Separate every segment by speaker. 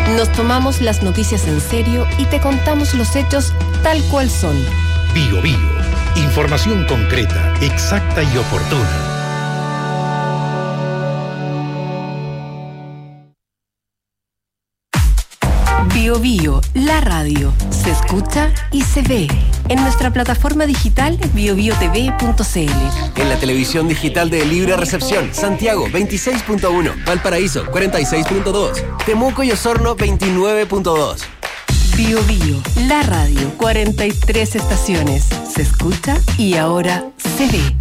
Speaker 1: Nos tomamos las noticias en serio y te contamos los hechos tal cual son.
Speaker 2: Bio Bio. Información concreta, exacta y oportuna.
Speaker 1: Bio Bio, la radio. Se escucha y se ve. En nuestra plataforma digital biobiotv.cl.
Speaker 3: En la televisión digital de Libre Recepción, Santiago 26.1, Valparaíso 46.2, Temuco y Osorno 29.2.
Speaker 1: Bio Bio, la radio. 43 estaciones. Se escucha y ahora se ve.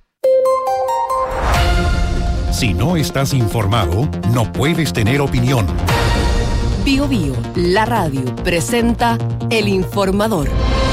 Speaker 2: Si no estás informado, no puedes tener opinión.
Speaker 1: Bio Bio, la radio, presenta El Informador.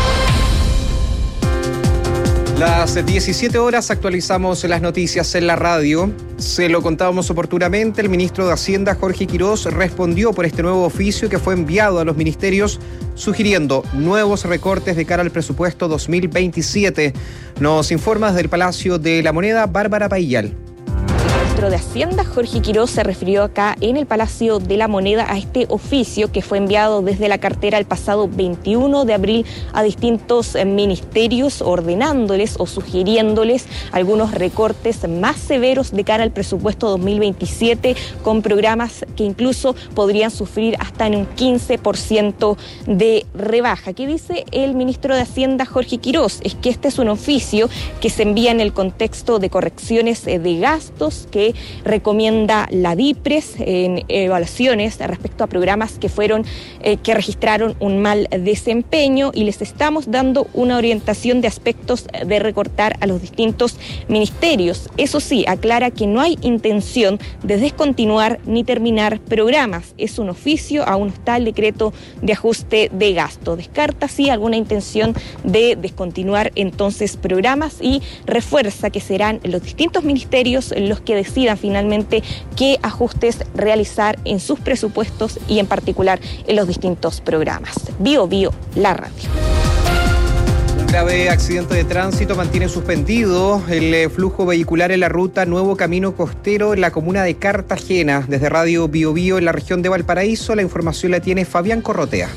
Speaker 4: Las 17 horas actualizamos las noticias en la radio. Se lo contábamos oportunamente, el ministro de Hacienda, Jorge Quirós, respondió por este nuevo oficio que fue enviado a los ministerios, sugiriendo nuevos recortes de cara al presupuesto 2027. Nos informa desde el Palacio de la Moneda, Bárbara Paillal.
Speaker 5: El ministro de Hacienda, Jorge Quirós, se refirió acá en el Palacio de la Moneda a este oficio que fue enviado desde la cartera el pasado 21 de abril a distintos ministerios, ordenándoles o sugiriéndoles algunos recortes más severos de cara al presupuesto 2027, con programas que incluso podrían sufrir hasta en un 15% de rebaja. ¿Qué dice el ministro de Hacienda, Jorge Quirós? Es que este es un oficio que se envía en el contexto de correcciones de gastos que recomienda la DIPRES en evaluaciones respecto a programas que registraron un mal desempeño, y les estamos dando una orientación de aspectos de recortar a los distintos ministerios. Eso sí, aclara que no hay intención de descontinuar ni terminar programas. Es un oficio, aún no está el decreto de ajuste de gasto. Descarta sí alguna intención de descontinuar entonces programas y refuerza que serán los distintos ministerios los que decidan finalmente qué ajustes realizar en sus presupuestos y en particular en los distintos programas. Bio Bio, la radio.
Speaker 4: Un grave accidente de tránsito mantiene suspendido el flujo vehicular en la ruta Nuevo Camino Costero en la comuna de Cartagena. Desde Radio Bio Bio en la región de Valparaíso, la información la tiene Fabián Corrotea.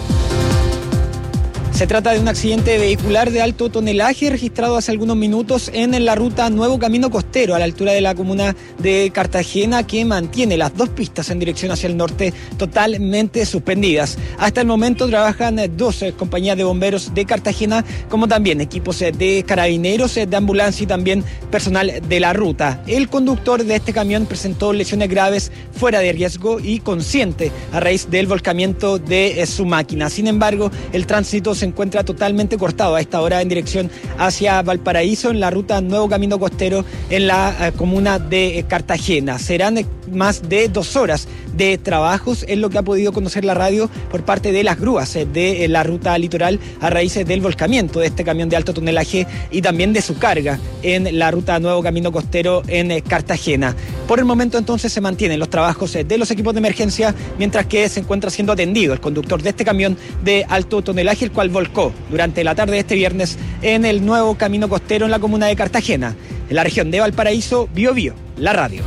Speaker 6: Se trata de un accidente vehicular de alto tonelaje registrado hace algunos minutos en la ruta Nuevo Camino Costero, a la altura de la comuna de Cartagena, que mantiene las dos pistas en dirección hacia el norte totalmente suspendidas. Hasta el momento trabajan dos compañías de bomberos de Cartagena, como también equipos de carabineros, de ambulancia y también personal de la ruta. El conductor de este camión presentó lesiones graves fuera de riesgo y consciente a raíz del volcamiento de su máquina. Sin embargo, el tránsito se encuentra totalmente cortado a esta hora en dirección hacia Valparaíso en la ruta Nuevo Camino Costero en la comuna de Cartagena. Serán más de 2 horas de trabajos, es lo que ha podido conocer la radio por parte de las grúas de la ruta litoral a raíz del volcamiento de este camión de alto tonelaje y también de su carga en la ruta Nuevo Camino Costero en Cartagena. Por el momento entonces se mantienen los trabajos de los equipos de emergencia, mientras que se encuentra siendo atendido el conductor de este camión de alto tonelaje, el cual volcó durante la tarde de este viernes en el Nuevo Camino Costero en la comuna de Cartagena. En la región de Valparaíso, Bio Bio, la radio.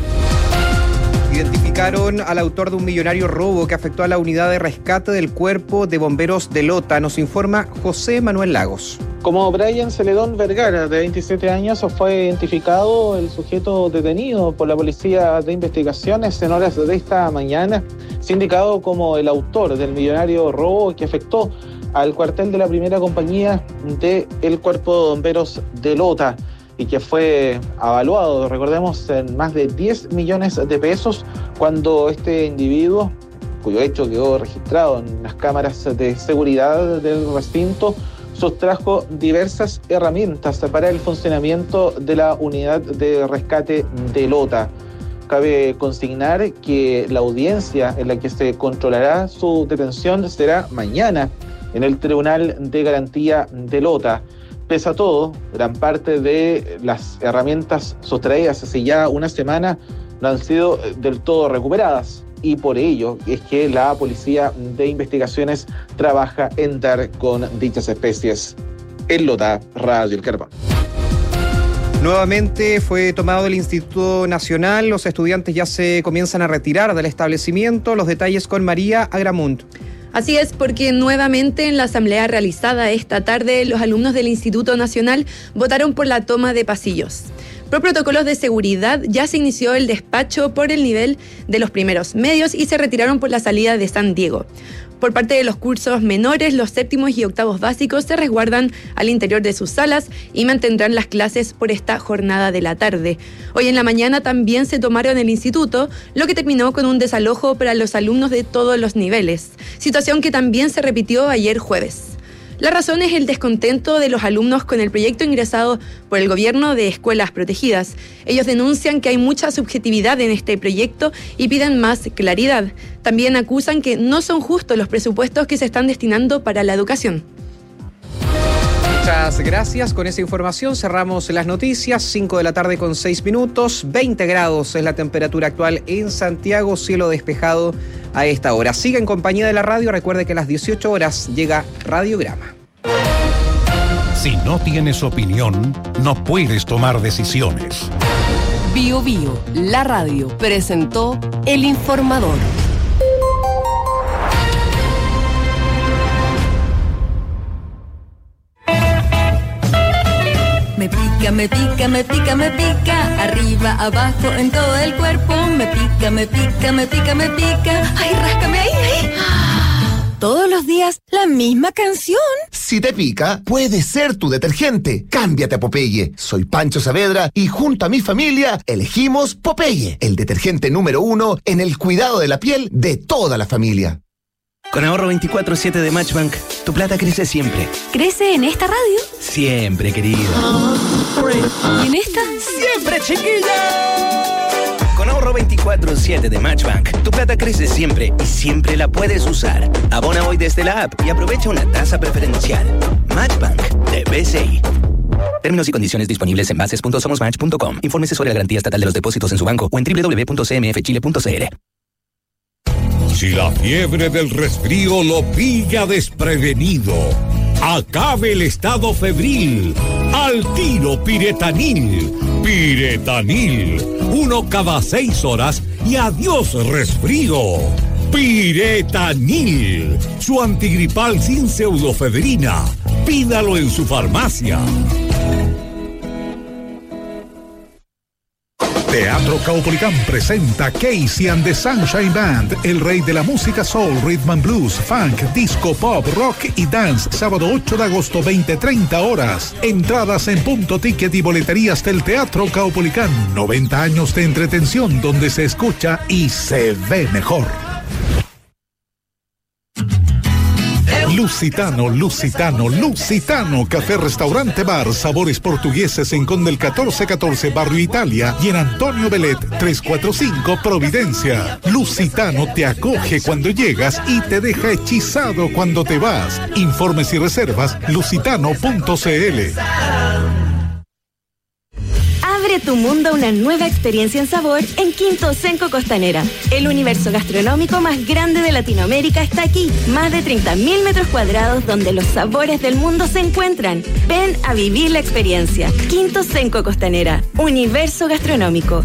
Speaker 4: Identificaron al autor de un millonario robo que afectó a la unidad de rescate del Cuerpo de Bomberos de Lota. Nos informa José Manuel Lagos.
Speaker 7: Como Brian Celedón Vergara, de 27 años, fue identificado el sujeto detenido por la Policía de Investigaciones en horas de esta mañana, sindicado como el autor del millonario robo que afectó al cuartel de la primera compañía del Cuerpo de Bomberos de Lota y que fue evaluado, recordemos, en más de 10 millones de pesos cuando este individuo, cuyo hecho quedó registrado en las cámaras de seguridad del recinto, sustrajo diversas herramientas para el funcionamiento de la unidad de rescate de Lota. Cabe consignar que la audiencia en la que se controlará su detención será mañana en el Tribunal de Garantía de Lota. Pese a todo, gran parte de las herramientas sustraídas hace ya una semana no han sido del todo recuperadas, y por ello es que la Policía de Investigaciones trabaja en dar con dichas especies. En Lota, Radio El Carbón.
Speaker 4: Nuevamente fue tomado el Instituto Nacional. Los estudiantes ya se comienzan a retirar del establecimiento. Los detalles con María Agramunt.
Speaker 8: Así es, porque nuevamente en la asamblea realizada esta tarde, los alumnos del Instituto Nacional votaron por la toma de pasillos. Por protocolos de seguridad ya se inició el despacho por el nivel de los primeros medios y se retiraron por la salida de San Diego. Por parte de los cursos menores, los séptimos y octavos básicos se resguardan al interior de sus salas y mantendrán las clases por esta jornada de la tarde. Hoy en la mañana también se tomaron el instituto, lo que terminó con un desalojo para los alumnos de todos los niveles, situación que también se repitió ayer jueves. La razón es el descontento de los alumnos con el proyecto ingresado por el gobierno de escuelas protegidas. Ellos denuncian que hay mucha subjetividad en este proyecto y piden más claridad. También acusan que no son justos los presupuestos que se están destinando para la educación.
Speaker 4: Muchas gracias. Con esa información cerramos las noticias. 5 de la tarde con 6 minutos. 20 grados es la temperatura actual en Santiago. Cielo despejado a esta hora. Siga en compañía de la radio. Recuerde que a las 18 horas llega Radiograma.
Speaker 2: Si no tienes opinión, no puedes tomar decisiones.
Speaker 1: Bio Bio, la radio, presentó El Informador.
Speaker 9: Me pica, me pica, me pica, me pica, arriba, abajo, en todo el cuerpo. Me pica, me pica, me pica, me pica. Ay, ráscame ahí, ahí. Todos los días, la misma canción.
Speaker 10: Si te pica, puede ser tu detergente. Cámbiate a Popeye. Soy Pancho Saavedra y junto a mi familia elegimos Popeye, el detergente número 1 en el cuidado de la piel de toda la familia.
Speaker 11: Con ahorro 24/7 de Matchbank, tu plata crece siempre.
Speaker 9: ¿Crece en esta radio?
Speaker 11: Siempre, querido.
Speaker 9: ¿Y en esta?
Speaker 11: ¡Siempre, chiquilla! Con ahorro 24/7 de Matchbank, tu plata crece siempre y siempre la puedes usar. Abona hoy desde la app y aprovecha una tasa preferencial. Matchbank de BCI. Términos y condiciones disponibles en bases.somosmatch.com. Infórmese sobre la garantía estatal de los depósitos en su banco o en www.cmfchile.cl.
Speaker 12: Si la fiebre del resfrío lo pilla desprevenido, acabe el estado febril. Al tiro Piretanil. Piretanil. 1 cada 6 horas y adiós resfrío. Piretanil. Su antigripal sin pseudofebrina. Pídalo en su farmacia.
Speaker 2: Teatro Caupolicán presenta Casey and the Sunshine Band, el rey de la música soul, rhythm and blues, funk, disco, pop, rock y dance, sábado 8 de agosto, 20:30 horas. Entradas en Punto Ticket y boleterías del Teatro Caupolicán. 90 años de entretención donde se escucha y se ve mejor. Lusitano, Lusitano, Lusitano, café, restaurante, bar, sabores portugueses en Conde el 1414, Barrio Italia, y en Antonio Belet 345, Providencia. Lusitano te acoge cuando llegas y te deja hechizado cuando te vas. Informes y reservas, lusitano.cl.
Speaker 9: Abre tu mundo a una nueva experiencia en sabor en Quinto Senco Costanera. El universo gastronómico más grande de Latinoamérica está aquí. Más de 30.000 metros cuadrados donde los sabores del mundo se encuentran. Ven a vivir la experiencia. Quinto Senco Costanera. Universo gastronómico.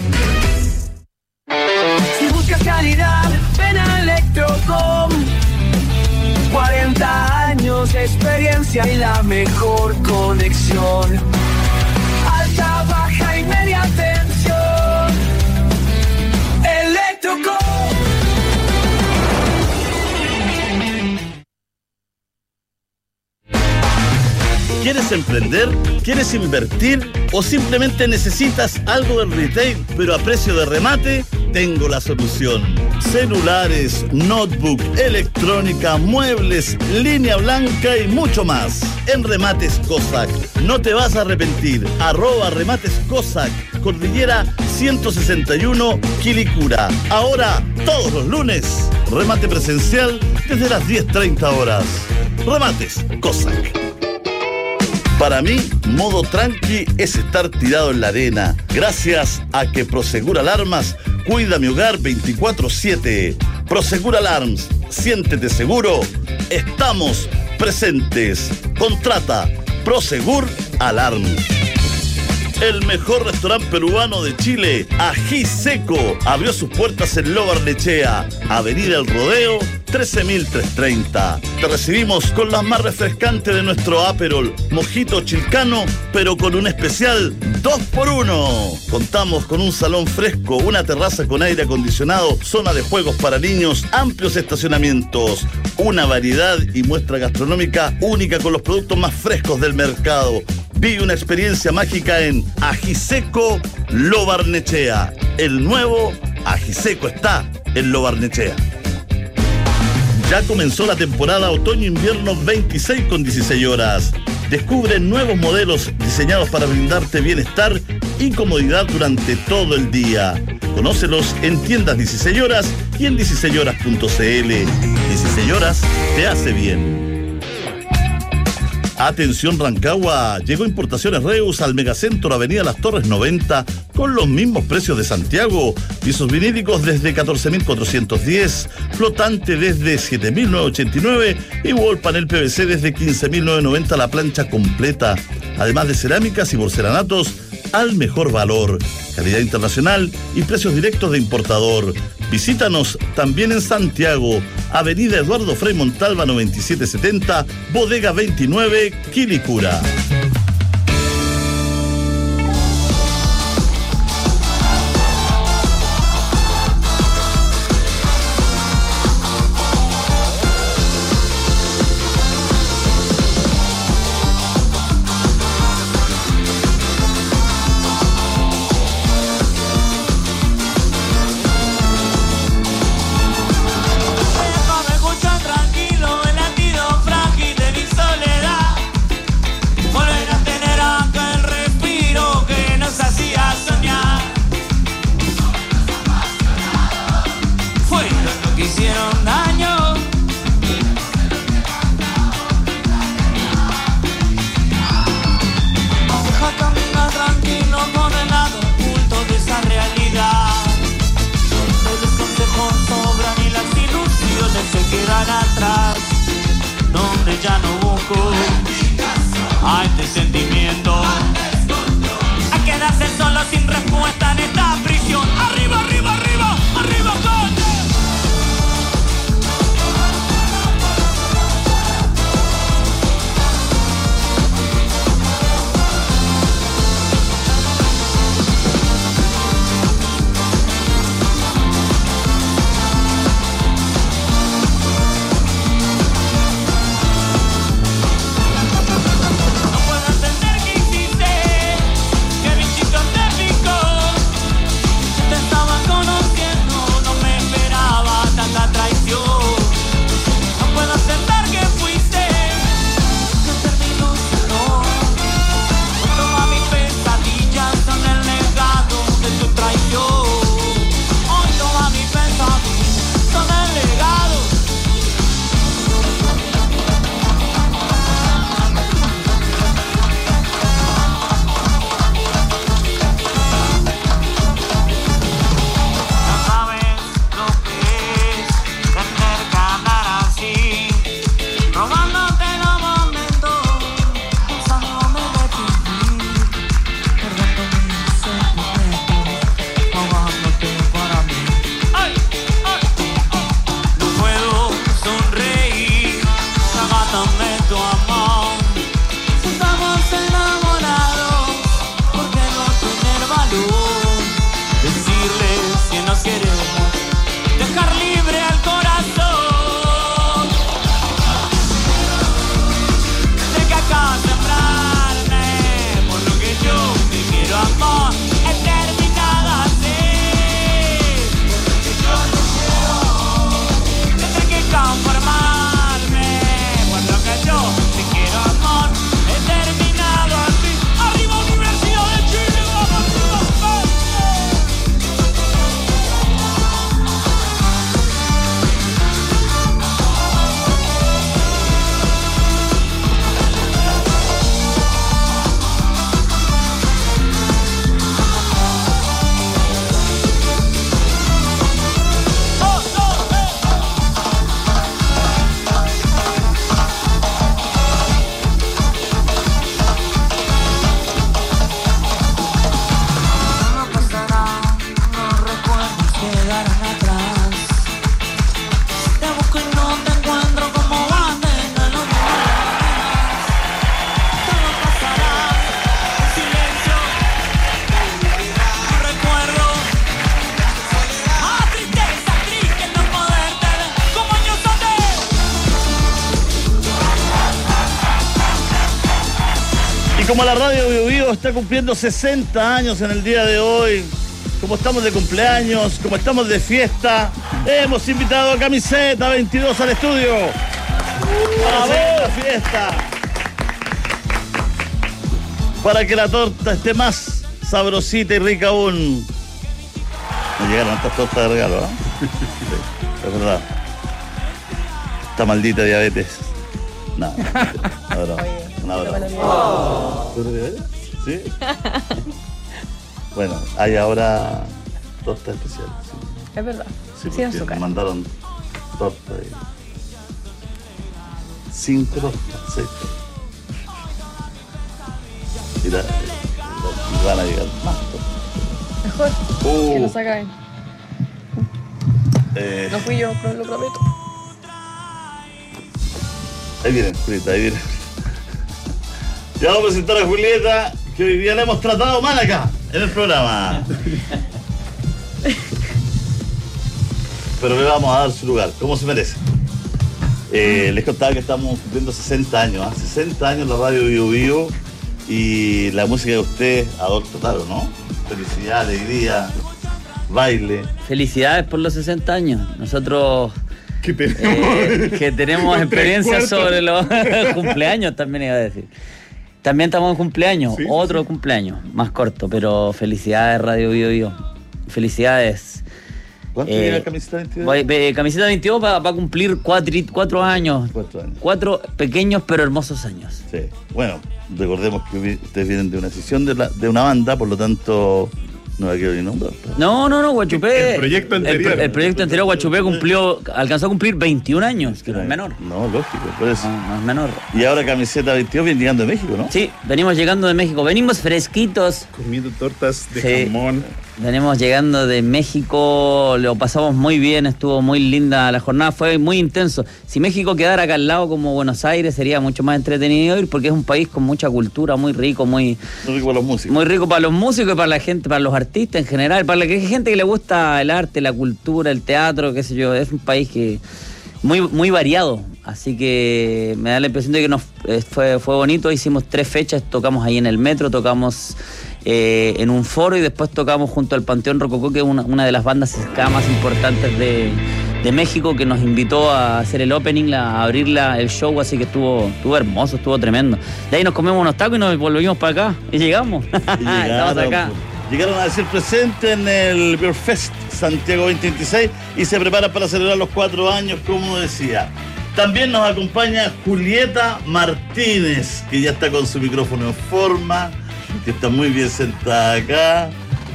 Speaker 13: Si buscas calidad, ven a Electrocom. 40 años de experiencia y la mejor conexión. Alta, baja y media tensión. Electrocom.
Speaker 14: ¿Quieres emprender? ¿Quieres invertir? ¿O simplemente necesitas algo del retail pero a precio de remate? Tengo la solución. Celulares, notebook, electrónica, muebles, línea blanca y mucho más. En Remates Cossack. No te vas a arrepentir. @Remates Cossack. Cordillera 161, Quilicura. Ahora, todos los lunes, remate presencial desde las 10:30 horas. Remates Cossack. Para mí, modo tranqui es estar tirado en la arena. Gracias a que Prosegur Alarmas cuida mi hogar 24/7. Prosegur Alarms, siéntete seguro. Estamos presentes. Contrata Prosegur Alarms. El mejor restaurante peruano de Chile, Ají Seco, abrió sus puertas en Lo Barnechea, Avenida El Rodeo, 13.330. Te recibimos con las más refrescantes de nuestro Aperol, Mojito Chilcano, pero con un especial 2x1. Contamos con un salón fresco, una terraza con aire acondicionado, zona de juegos para niños, amplios estacionamientos, una variedad y muestra gastronómica única con los productos más frescos del mercado. Vive una experiencia mágica en Ají Seco Lo Barnechea. El nuevo Ají Seco está en Lo Barnechea. Ya comenzó la temporada otoño-invierno 26 con 16 horas. Descubre nuevos modelos diseñados para brindarte bienestar y comodidad durante todo el día. Conócelos en tiendas 16 horas y en 16horas.cl. 16 horas te hace bien. Atención Rancagua, llegó Importaciones Reus al Megacentro Avenida Las Torres 90 con los mismos precios de Santiago. Pisos vinílicos desde 14.410, flotante desde 7.989 y wall panel PVC desde 15.990 la plancha completa. Además de cerámicas y porcelanatos al mejor valor, calidad internacional y precios directos de importador. Visítanos también en Santiago, Avenida Eduardo Frei Montalva 9770, Bodega 29, Quilicura.
Speaker 13: No puedo entender qué hiciste, que bichito te picó.
Speaker 14: como la radio Bio Bio está cumpliendo 60 años en el día de hoy, como estamos de cumpleaños, como estamos de fiesta, hemos invitado a Camiseta 22 al estudio. ¡Vamos! La fiesta. Para que la torta esté más sabrosita y rica aún. Me llegaron estas tortas de regalo, ¿eh? Sí, es verdad. Esta maldita diabetes. No, una broma. ¿Tú eres diabetes? ¿Sí? Bueno, hay ahora tortas especiales. Sí.
Speaker 15: Es verdad.
Speaker 14: Sí,
Speaker 15: sin azúcar.
Speaker 14: Me mandaron tortas. 5 tortas, 6 tortas. Y van a llegar más tortas.
Speaker 15: Mejor que lo sacan. No fui yo, pero lo prometo.
Speaker 14: Ahí vienen, Julieta, ahí vienen. Ya vamos a presentar a Julieta, que hoy día la hemos tratado mal acá, en el programa. Pero le vamos a dar su lugar, como se merece. Les contaba que estamos cumpliendo 60 años, ¿eh? 60 años la radio Bio Bio y la música de ustedes adoro total, ¿no? Felicidad, alegría, baile.
Speaker 16: Felicidades por los 60 años. Nosotros que tenemos experiencia sobre los cumpleaños, también iba a decir. También estamos en cumpleaños, sí, otro sí. Cumpleaños, más corto, pero felicidades Radio Bio Bio. Felicidades.
Speaker 14: ¿Cuánto llega Camiseta 22?
Speaker 16: Camiseta 22 va a cumplir 4 años.
Speaker 14: 4 años.
Speaker 16: 4 pequeños pero hermosos años.
Speaker 14: Sí. Bueno, recordemos que ustedes vienen de una sesión de una banda, por lo tanto no la quiero ni nombrar.
Speaker 16: No, Guachupé.
Speaker 17: El proyecto anterior.
Speaker 16: El proyecto anterior, Guachupé, alcanzó a cumplir 21 años, que no es menor.
Speaker 14: No, lógico, por eso.
Speaker 16: No es menor.
Speaker 14: Y ahora Camiseta 22 viene llegando de México, ¿no?
Speaker 16: Sí, venimos llegando de México. Venimos fresquitos.
Speaker 17: Comiendo tortas de jamón.
Speaker 16: Venimos llegando de México, lo pasamos muy bien, estuvo muy linda la jornada, fue muy intenso. Si México quedara acá al lado como Buenos Aires sería mucho más entretenido ir porque es un país con mucha cultura, muy rico, muy
Speaker 14: rico para los músicos.
Speaker 16: Muy rico para los músicos y para la gente, para los artistas en general, para la gente que le gusta el arte, la cultura, el teatro, qué sé yo, es un país que muy variado, así que me da la impresión de que fue bonito. Hicimos 3 fechas, tocamos ahí en el metro, tocamos en un foro y después tocamos junto al Panteón Rococó, que es una de las bandas ska más importantes de México, que nos invitó a hacer el opening, a abrir el show, así que estuvo hermoso, estuvo tremendo. De ahí nos comimos unos tacos y nos volvimos para acá y llegamos. Estamos acá.
Speaker 14: Llegaron a decir presente en el Beer Fest Santiago 2026 y se preparan para celebrar los 4 años, como decía. También nos acompaña Julieta Martínez, que ya está con su micrófono en forma, que está muy bien sentada acá,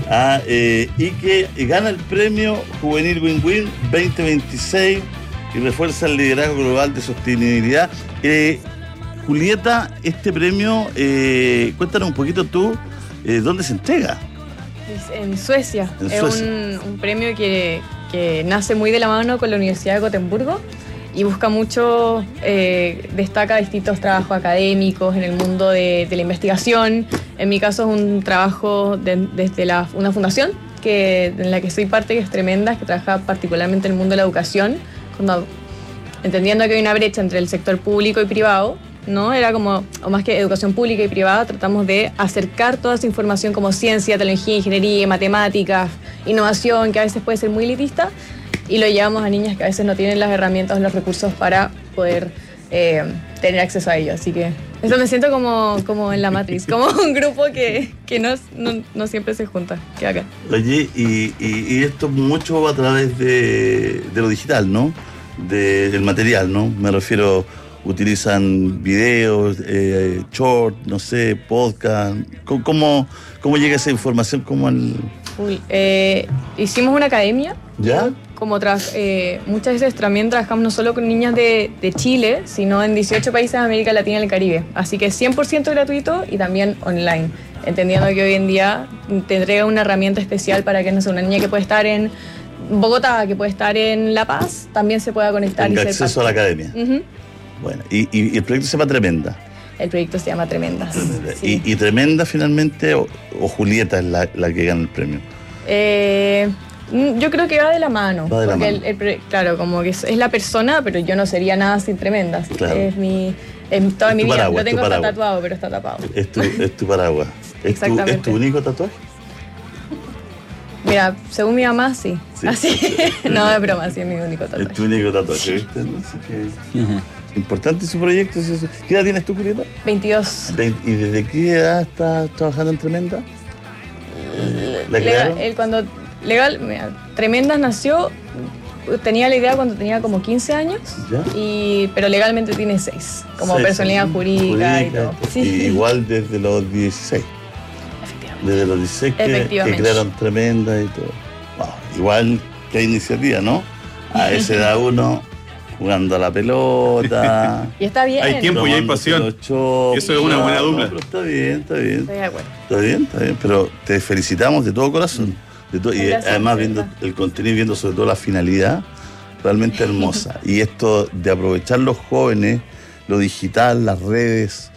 Speaker 14: y que gana el premio Juvenil Win-Win 2026 y refuerza el liderazgo global de sostenibilidad. Julieta, este premio, cuéntanos un poquito tú, ¿dónde se entrega?
Speaker 15: En Suecia. Es un premio que nace muy de la mano con la Universidad de Gotemburgo y busca mucho, destaca distintos trabajos académicos en el mundo de la investigación. En mi caso es un trabajo desde una fundación en la que soy parte, que es tremenda, que trabaja particularmente en el mundo de la educación, entendiendo que hay una brecha entre el sector público y privado, ¿no? Era como, o más que educación pública y privada, tratamos de acercar toda esa información como ciencia, tecnología, ingeniería, matemáticas, innovación, que a veces puede ser muy elitista, y lo llevamos a niñas que a veces no tienen las herramientas o los recursos para poder tener acceso a ello. Así que eso me siento como en la Matrix, como un grupo que no siempre se junta, que acá.
Speaker 14: Oye, y esto mucho va a través de lo digital, ¿no? Del material, ¿no? Me refiero, utilizan videos, short, no sé, podcast. ¿Cómo llega esa información?
Speaker 15: Hicimos una academia.
Speaker 14: ¿Ya?
Speaker 15: Muchas veces también trabajamos no solo con niñas de Chile, sino en 18 países de América Latina y el Caribe. Así que es 100% gratuito y también online. Entendiendo que hoy en día te entrega una herramienta especial para que, no sé, una niña que puede estar en Bogotá, que puede estar en La Paz, también se pueda conectar.
Speaker 14: Tenga acceso a la academia.
Speaker 15: Uh-huh.
Speaker 14: Bueno, y el proyecto se llama Tremenda.
Speaker 15: El proyecto se llama Tremendas.
Speaker 14: Sí. ¿Y Tremenda finalmente o Julieta es la que gana el premio?
Speaker 15: Yo creo que va de la mano.
Speaker 14: Va de la mano.
Speaker 15: Claro, como que es la persona, pero yo no sería nada sin Tremendas.
Speaker 14: Claro.
Speaker 15: Es En toda mi vida.
Speaker 14: paraguas,
Speaker 15: Lo tengo
Speaker 14: tu
Speaker 15: hasta
Speaker 14: paraguas.
Speaker 15: tatuado, pero está tapado.
Speaker 14: Es tu paraguas.
Speaker 15: Exactamente.
Speaker 14: ¿Es tu único tatuaje?
Speaker 15: Mira, según mi mamá, sí.
Speaker 14: Sí.
Speaker 15: Así. No, es broma, sí, es mi único
Speaker 14: Es
Speaker 15: tatuaje.
Speaker 14: tu único tatuaje, ¿viste? Así que... Importante su proyecto. ¿Qué edad tienes tú, Julieta?
Speaker 15: 22.
Speaker 14: ¿Y desde qué edad estás trabajando en Tremenda? ¿La crearon?
Speaker 15: Mira, Tremendas nació, tenía la idea cuando tenía como 15 años,
Speaker 14: ¿Ya?
Speaker 15: pero legalmente tiene 6, como
Speaker 14: 6,
Speaker 15: personalidad jurídica y todo. Sí.
Speaker 14: Y igual desde los 16. Desde los 16 que
Speaker 15: Efectivamente.
Speaker 14: crearon Tremenda y todo. Wow, igual que iniciativa, ¿no? A esa edad uno jugando a la pelota.
Speaker 15: Y está bien.
Speaker 17: Hay tiempo y hay pasión. Eso es una buena dupla.
Speaker 14: Pero está bien.
Speaker 15: Estoy de acuerdo.
Speaker 14: Está bien. Pero te felicitamos de todo corazón. Y
Speaker 15: Gracias,
Speaker 14: además
Speaker 15: Julieta.
Speaker 14: viendo el contenido y viendo sobre todo la finalidad, realmente hermosa. Y esto de aprovechar los jóvenes, lo digital, las redes,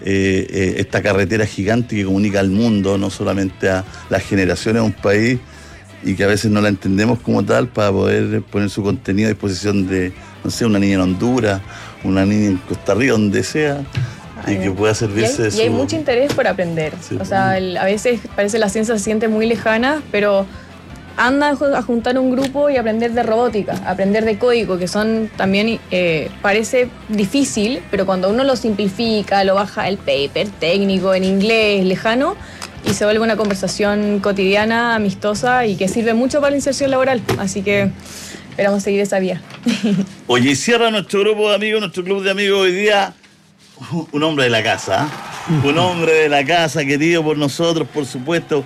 Speaker 14: esta carretera gigante que comunica al mundo, no solamente a las generaciones de un país, y que a veces no la entendemos como tal, para poder poner su contenido a disposición de, no sé, una niña en Honduras, una niña en Costa Rica, donde sea, y que pueda servirse de su...
Speaker 15: Y hay mucho interés por aprender.
Speaker 14: Sí.
Speaker 15: O sea, a veces parece la ciencia se siente muy lejana, pero anda a juntar un grupo y aprender de robótica, aprender de código, que son también, parece difícil, pero cuando uno lo simplifica, lo baja el paper técnico en inglés, lejano, y se vuelve una conversación cotidiana, amistosa y que sirve mucho para la inserción laboral. Así que esperamos seguir esa vía.
Speaker 14: Oye, y cierra nuestro grupo de amigos, nuestro club de amigos hoy día, un hombre de la casa, un hombre de la casa, querido por nosotros, por supuesto,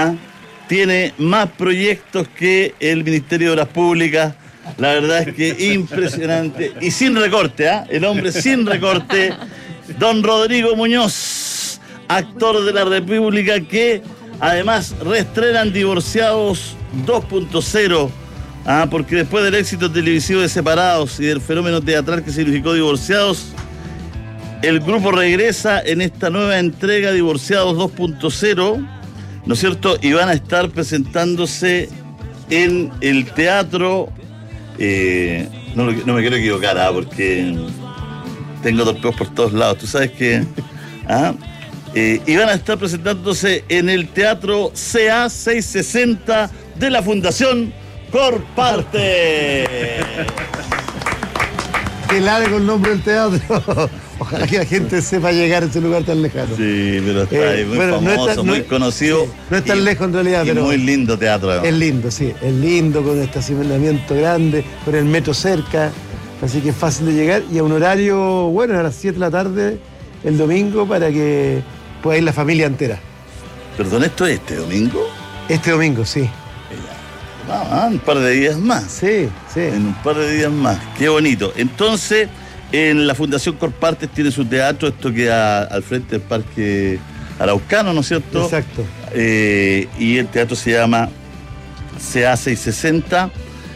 Speaker 14: tiene más proyectos que el Ministerio de Obras Públicas. La verdad es que impresionante. Y sin recorte, el hombre sin recorte, don Rodrigo Muñoz, actor de la República, que además reestrenan Divorciados 2.0, porque después del éxito televisivo de Separados y del fenómeno teatral que significó Divorciados, el grupo regresa en esta nueva entrega Divorciados 2.0, ¿no es cierto? Y van a estar presentándose en el teatro, no me quiero equivocar, porque tengo torpeos por todos lados, tú sabes que... y van a estar presentándose en el Teatro CA 660 de la Fundación Corparte.
Speaker 18: Qué largo el nombre del teatro. Ojalá que la gente sepa llegar a ese lugar tan lejano.
Speaker 14: Sí, pero está ahí muy famoso, muy conocido.
Speaker 18: Sí, no es tan lejos en realidad, pero...
Speaker 14: muy lindo teatro. Además.
Speaker 18: Es lindo, sí. Es lindo, con estacionamiento grande, con el metro cerca. Así que es fácil de llegar. Y a un horario, bueno, a las 7 de la tarde, el domingo, para que pueda ir la familia entera.
Speaker 14: Perdón, ¿esto es este domingo?
Speaker 18: Este domingo, sí.
Speaker 14: Un par de días más.
Speaker 18: Sí.
Speaker 14: En un par de días más. Qué bonito. Entonces, en la Fundación Corpartes tiene su teatro, esto queda al frente del Parque Araucano, ¿no es cierto?
Speaker 18: Exacto.
Speaker 14: Y el teatro se llama CA 660.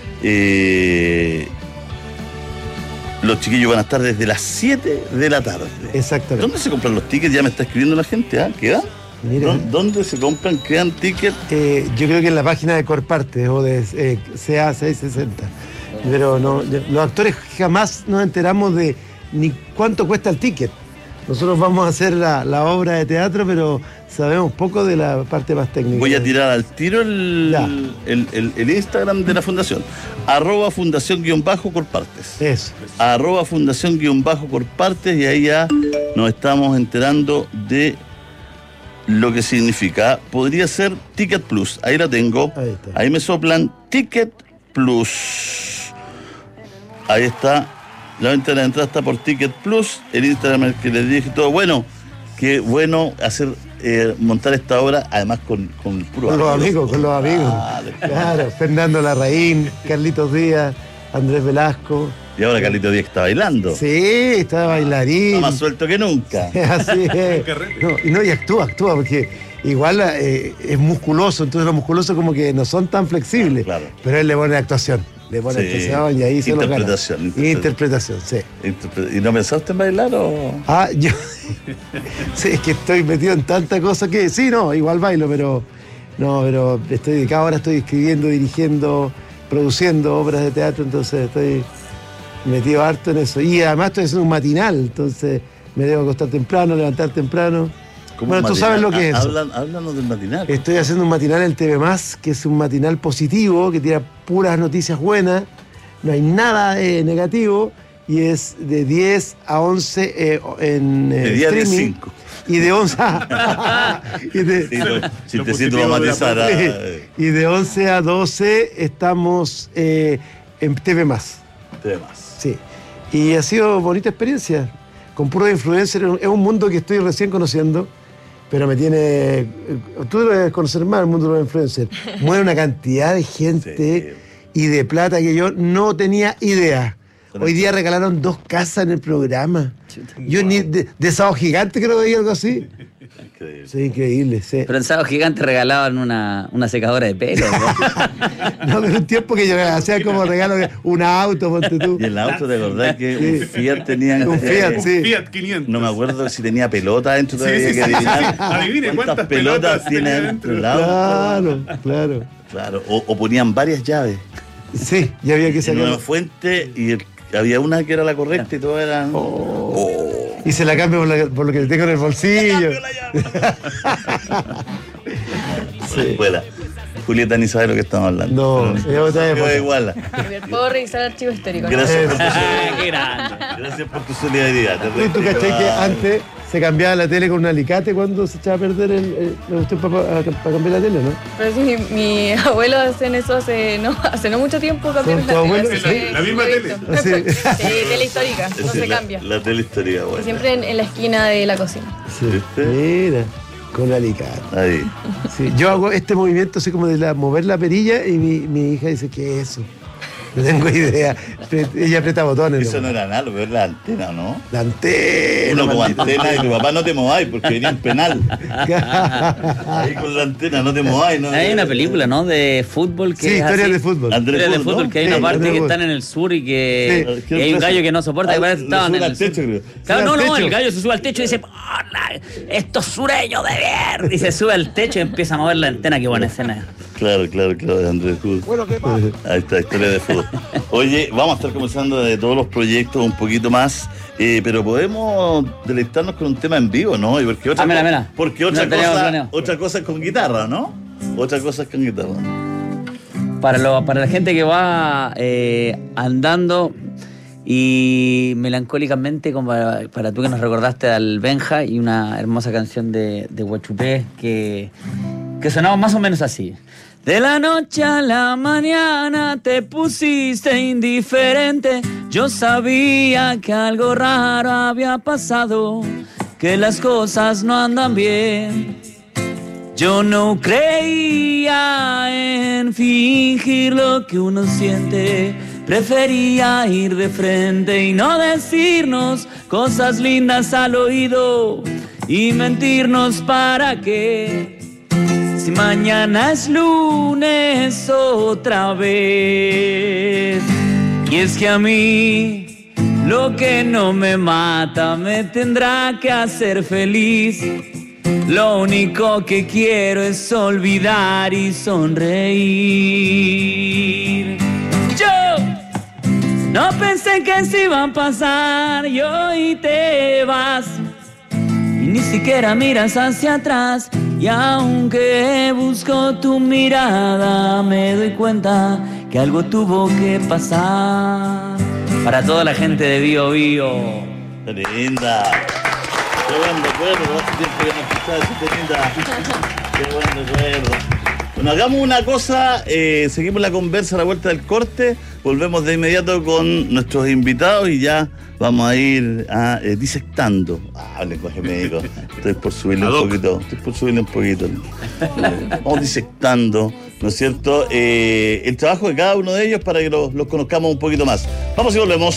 Speaker 14: Los chiquillos van a estar desde las 7 de la tarde.
Speaker 18: Exactamente.
Speaker 14: ¿Dónde se compran los tickets? Ya me está escribiendo la gente, ¿quedan?
Speaker 18: Mira.
Speaker 14: ¿Dónde se compran? ¿Quedan tickets?
Speaker 18: Yo creo que en la página de Corparte o de CA 660. Pero no, los actores jamás nos enteramos de ni cuánto cuesta el ticket. Nosotros vamos a hacer la obra de teatro, pero sabemos poco de la parte más técnica.
Speaker 14: Voy a tirar al tiro el Instagram de la fundación. @fundación_corpartes.
Speaker 18: Eso.
Speaker 14: @fundación_corpartes, y ahí ya nos estamos enterando de lo que significa. Podría ser Ticket Plus. Ahí la tengo. Ahí me soplan Ticket Plus. Ahí está. La venta de la entrada está por Ticket Plus. El Instagram el que les dije todo. Bueno, qué bueno hacer montar esta obra, además con
Speaker 18: los amigos. Claro, Fernando Larraín, Carlitos Díaz, Andrés Velasco.
Speaker 14: Y ahora Carlitos Díaz está bailando.
Speaker 18: Sí, está bailarín.
Speaker 14: Está más suelto que nunca.
Speaker 18: Así es. Y actúa, porque igual es musculoso, entonces los musculosos como que no son tan flexibles. Claro. Pero él le pone actuación. Y ahí se lo gana. Interpretación, sí.
Speaker 14: ¿Y no pensaste en bailar o...?
Speaker 18: Yo... sí, es que estoy metido en tantas cosas que... Sí, igual bailo, pero estoy dedicado, ahora estoy escribiendo, dirigiendo, produciendo obras de teatro, entonces estoy metido harto en eso. Y además estoy haciendo un matinal, entonces me debo acostar temprano, levantar temprano. Bueno, tú sabes lo que es.
Speaker 14: Háblanos del matinal.
Speaker 18: Estoy haciendo un matinal en TV+, que es un matinal positivo, que tira puras noticias buenas, no hay nada negativo, y es de 10 a 11 en
Speaker 14: de 10
Speaker 18: streaming.
Speaker 14: De 5.
Speaker 18: Y de 11
Speaker 14: chistecito va a matizar.
Speaker 18: Y de 11 a 12 estamos en TV+. Sí. Y ha sido bonita experiencia. Con puros influencers, es un mundo que estoy recién conociendo, pero me tiene... Tú lo debes conocer más, el mundo de los influencers. Mueve una cantidad de gente y de plata que yo no tenía idea. Hoy día regalaron 2 casas en el programa. Yo ni de Sábado Gigante creo que veía algo así. Increíble. Sí, increíble, sí.
Speaker 16: Pero en Sábado Gigante regalaban una secadora de pelo, ¿no?
Speaker 18: No, pero un tiempo que yo hacía como regalo un auto, ponte tú.
Speaker 14: Y el auto, ¿de verdad que un Fiat tenía?
Speaker 18: Un Fiat, sí.
Speaker 17: Un Fiat 500.
Speaker 14: No me acuerdo si tenía pelota dentro todavía.
Speaker 17: Sí. Adivine cuántas pelotas
Speaker 14: tiene dentro el auto. Claro. O ponían varias llaves.
Speaker 18: Sí, ya había que sacar.
Speaker 14: En una fuente y había una que era la correcta y todas eran...
Speaker 18: Y se la cambio por lo que le tengo en el bolsillo.
Speaker 14: Escuela. Julieta ni sabe lo que estamos hablando.
Speaker 18: No, es
Speaker 14: igual.
Speaker 15: Puedo revisar el archivo histórico.
Speaker 14: Gracias por tu solidaridad. Gracias por tu solidaridad.
Speaker 18: ¿Tú cachai que antes se cambiaba la tele con un alicate cuando se echaba a perder la cuestión para cambiar la tele, no?
Speaker 15: Pero sí, mi abuelo hacen eso hace no mucho tiempo. Cambiaron la tele.
Speaker 17: ¿Sí? ¿La misma tele?
Speaker 15: Sí, tele histórica, no se cambia.
Speaker 14: La tele histórica, bueno.
Speaker 15: Siempre en la esquina de la cocina.
Speaker 18: Sí. Mira. Con alicate.
Speaker 14: Ahí.
Speaker 18: Sí, yo hago este movimiento así como de mover la perilla y mi hija dice, ¿qué es eso? No tengo idea. Ella aprieta botones.
Speaker 14: Eso no era análogo, es la antena, ¿no?
Speaker 18: La antena.
Speaker 14: Uno como antena y tu papá no te mováis porque venía un penal. Ahí con la antena no te mováis. ¿No?
Speaker 16: Hay una película, ¿no? De fútbol que
Speaker 18: sí,
Speaker 16: es
Speaker 18: historia
Speaker 16: así.
Speaker 18: de fútbol.
Speaker 16: Historia de fútbol, ¿no? Que hay una parte que están en el sur y que y hay un gallo que no soporta, que parece que estaban en el
Speaker 14: techo,
Speaker 16: sur. Claro, no, el gallo se sube al techo y dice, estos sureños de mierda. Y se sube al techo y empieza a mover la antena. Qué buena escena.
Speaker 14: Claro, de Andrés Cruz.
Speaker 18: Bueno, ¿qué pasa?
Speaker 14: Ahí está, historia de fútbol. Oye, vamos a estar conversando de todos los proyectos un poquito más, pero podemos deleitarnos con un tema en vivo, ¿no? Porque otra cosa es con guitarra, ¿no? Otra cosa es con guitarra.
Speaker 16: Para la gente que va andando y melancólicamente, como para tú que nos recordaste al Benja y una hermosa canción de Huachupé que sonaba más o menos así. De la noche a la mañana te pusiste indiferente. Yo sabía que algo raro había pasado, que las cosas no andan bien. Yo no creía en fingir lo que uno siente. Prefería ir de frente y no decirnos cosas lindas al oído y mentirnos para qué. Si mañana es lunes otra vez. Y es que a mí lo que no me mata me tendrá que hacer feliz. Lo único que quiero es olvidar y sonreír. Yo no pensé que se iba a pasar y hoy te vas. Y ni siquiera miras hacia atrás. Y aunque busco tu mirada, me doy cuenta que algo tuvo que pasar. Para toda la gente de Bío Bío.
Speaker 14: ¡Qué linda! ¡Qué buen recuerdo! Hace tiempo que no escuchaba esa linda. ¡Qué buen recuerdo! Bueno, hagamos una cosa, seguimos la conversa a la vuelta del corte, volvemos de inmediato con nuestros invitados y ya vamos a ir disectando. Lenguaje médico. Estoy por subirle un poquito. Vamos disectando, ¿no es cierto? El trabajo de cada uno de ellos para que los conozcamos un poquito más. Vamos y volvemos.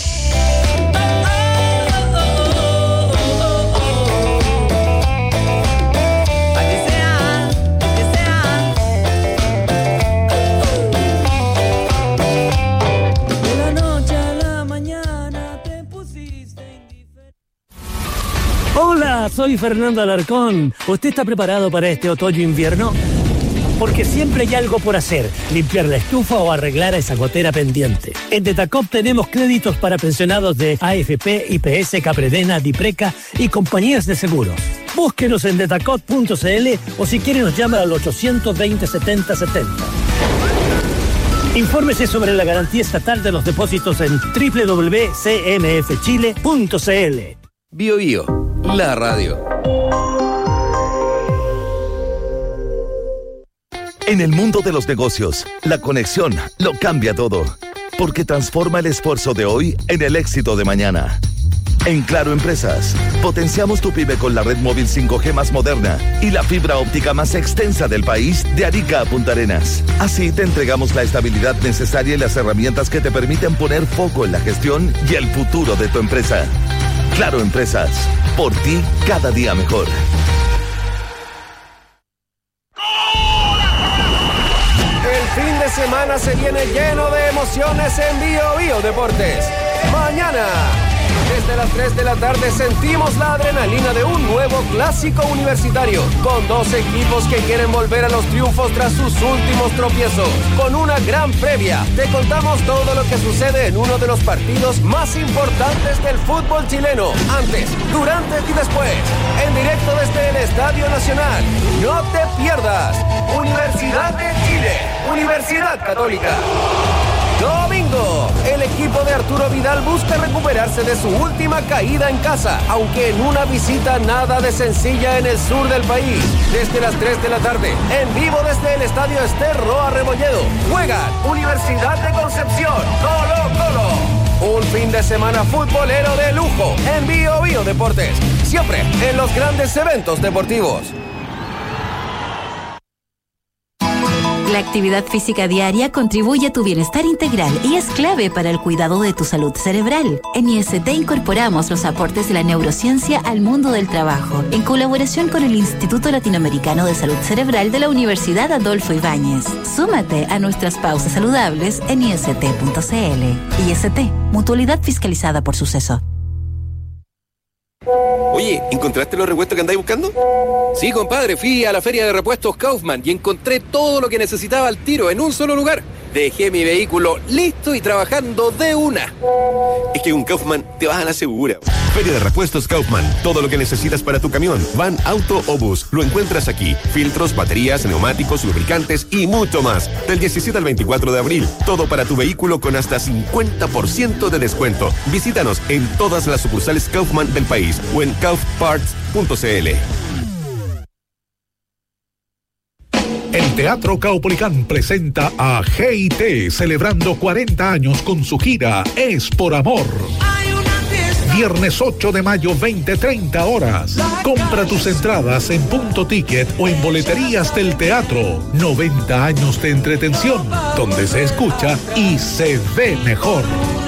Speaker 19: Hola, soy Fernando Alarcón. ¿Usted está preparado para este otoño-invierno? porque siempre hay algo por hacer, limpiar la estufa o arreglar esa gotera pendiente. En Detacop tenemos créditos para pensionados de AFP, IPS, Capredena, Dipreca y compañías de seguros. Búsquenos en detacop.cl o si quiere nos llama al 820 70 70. Infórmese sobre la garantía estatal de los depósitos en www.cmfchile.cl.
Speaker 3: Bio Bio, la radio.
Speaker 20: En el mundo de los negocios, la conexión lo cambia todo, porque transforma el esfuerzo de hoy en el éxito de mañana. En Claro Empresas, potenciamos tu pyme con la red móvil 5G más moderna y la fibra óptica más extensa del país de Arica a Punta Arenas. Así te entregamos la estabilidad necesaria y las herramientas que te permiten poner foco en la gestión y el futuro de tu empresa. Claro Empresas, por ti cada día mejor.
Speaker 21: El fin de semana se viene lleno de emociones en Bio Bio Deportes. Mañana, desde las 3 de la tarde, sentimos la adrenalina de un nuevo clásico universitario, con dos equipos que quieren volver a los triunfos tras sus últimos tropiezos. Con una gran previa, te contamos todo lo que sucede en uno de los partidos más importantes del fútbol chileno, antes, durante y después, en directo desde el Estadio Nacional. No te pierdas. Universidad de Chile, Universidad Católica. Domingo, el equipo de Arturo Vidal busca recuperarse de su última caída en casa, aunque en una visita nada de sencilla en el sur del país. Desde las 3 de la tarde, en vivo desde el Estadio Ester Roa Rebolledo, juegan Universidad de Concepción, Colo Colo. Un fin de semana futbolero de lujo en Bio Bio Deportes, siempre en los grandes eventos deportivos.
Speaker 22: La actividad física diaria contribuye a tu bienestar integral y es clave para el cuidado de tu salud cerebral. En IST incorporamos los aportes de la neurociencia al mundo del trabajo, en colaboración con el Instituto Latinoamericano de Salud Cerebral de la Universidad Adolfo Ibáñez. Súmate a nuestras pausas saludables en ist.cl. IST, mutualidad fiscalizada por Suceso.
Speaker 3: Oye, ¿encontraste los repuestos que andáis buscando? Sí, compadre, fui a la feria de repuestos Kaufman y encontré todo lo que necesitaba al tiro en un solo lugar. Dejé mi vehículo listo y trabajando de una. Es que con Kaufman te vas a la segura.
Speaker 23: Feria de repuestos Kaufman. Todo lo que necesitas para tu camión, van, auto o bus, lo encuentras aquí. Filtros, baterías, neumáticos, lubricantes y mucho más. Del 17 al 24 de abril. Todo para tu vehículo con hasta 50% de descuento. Visítanos en todas las sucursales Kaufman del país o en kaufparts.cl.
Speaker 2: El Teatro Caupolicán presenta a G&T celebrando 40 años con su gira Es por Amor. Viernes 8 de mayo, 20:30 horas. Compra tus entradas en Punto Ticket o en boleterías del teatro. 90 años de entretención, donde se escucha y se ve mejor.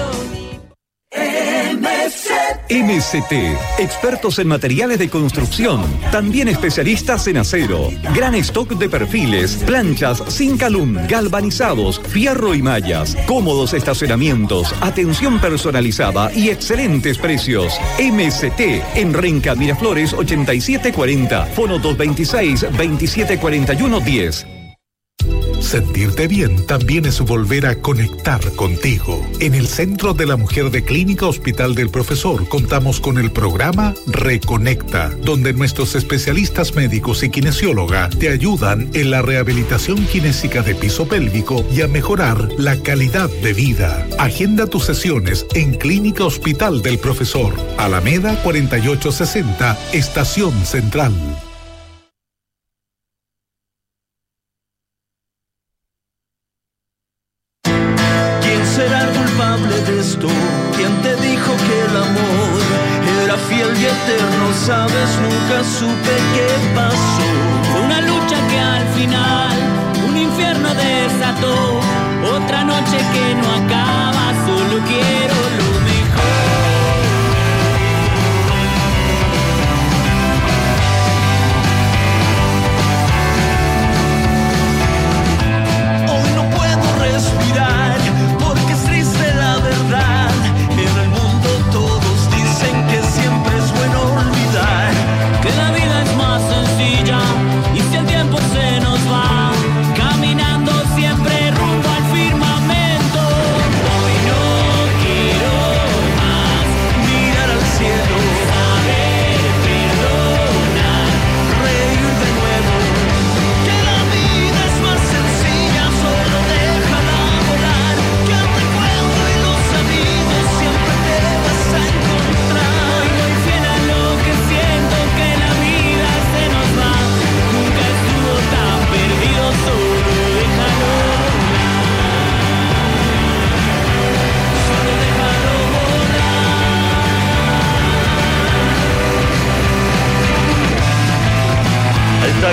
Speaker 24: MST, expertos en materiales de construcción, también especialistas en acero, gran stock de perfiles, planchas, Zincalum, galvanizados, fierro y mallas, cómodos estacionamientos, atención personalizada y excelentes precios. MST, en Renca Miraflores 8740, fono 226-2741-10.
Speaker 2: Sentirte bien también es volver a conectar contigo. En el Centro de la Mujer de Clínica Hospital del Profesor contamos con el programa Reconecta, donde nuestros especialistas médicos y kinesióloga te ayudan en la rehabilitación kinésica de piso pélvico y a mejorar la calidad de vida. Agenda tus sesiones en Clínica Hospital del Profesor, Alameda 4860, Estación Central.
Speaker 13: ¿Quién te dijo que el amor era fiel y eterno? Sabes, nunca supe qué pasó.
Speaker 25: Fue una lucha que al final un infierno desató. Otra noche que no acaba, solo quiero lo
Speaker 13: mejor. Hoy no puedo respirar porque es triste la verdad. En el mundo todos dicen que siempre es bueno olvidar
Speaker 25: que la vida es más sencilla y si el tiempo se nos va,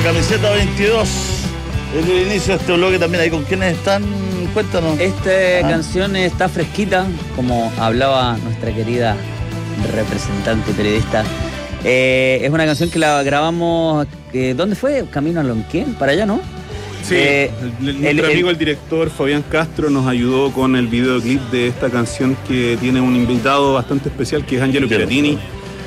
Speaker 14: camiseta 22. Es el inicio de este bloque también. ¿Ahí con quiénes están? Cuéntanos.
Speaker 16: Esta canción está fresquita, como hablaba nuestra querida representante periodista. Es una canción que la grabamos. ¿Dónde fue? Camino a Lonquén, para allá, ¿no?
Speaker 17: Sí, nuestro amigo el director Fabián Castro nos ayudó con el videoclip de esta canción que tiene un invitado bastante especial que es Angelo Piratini.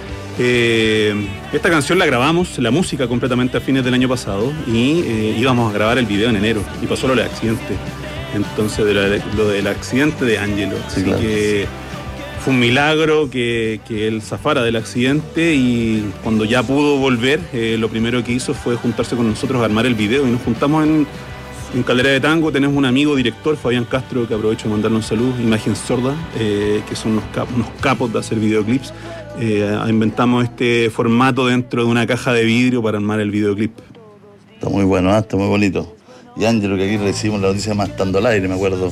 Speaker 17: Esta canción la grabamos, la música completamente a fines del año pasado y íbamos a grabar el video en enero y pasó lo del accidente. Entonces lo del accidente de Angelo. Así claro. Que fue un milagro que él zafara del accidente y cuando ya pudo volver, lo primero que hizo fue juntarse con nosotros a armar el video y nos juntamos en Caldera de Tango. Tenemos un amigo director, Fabián Castro, que aprovecho de mandarle un saludo, Imagen Sorda, que son unos capos de hacer videoclips. Inventamos este formato dentro de una caja de vidrio para armar el videoclip.
Speaker 14: Está muy bueno, está muy bonito. Y Ángelo, que aquí recibimos la noticia más estando al aire, me acuerdo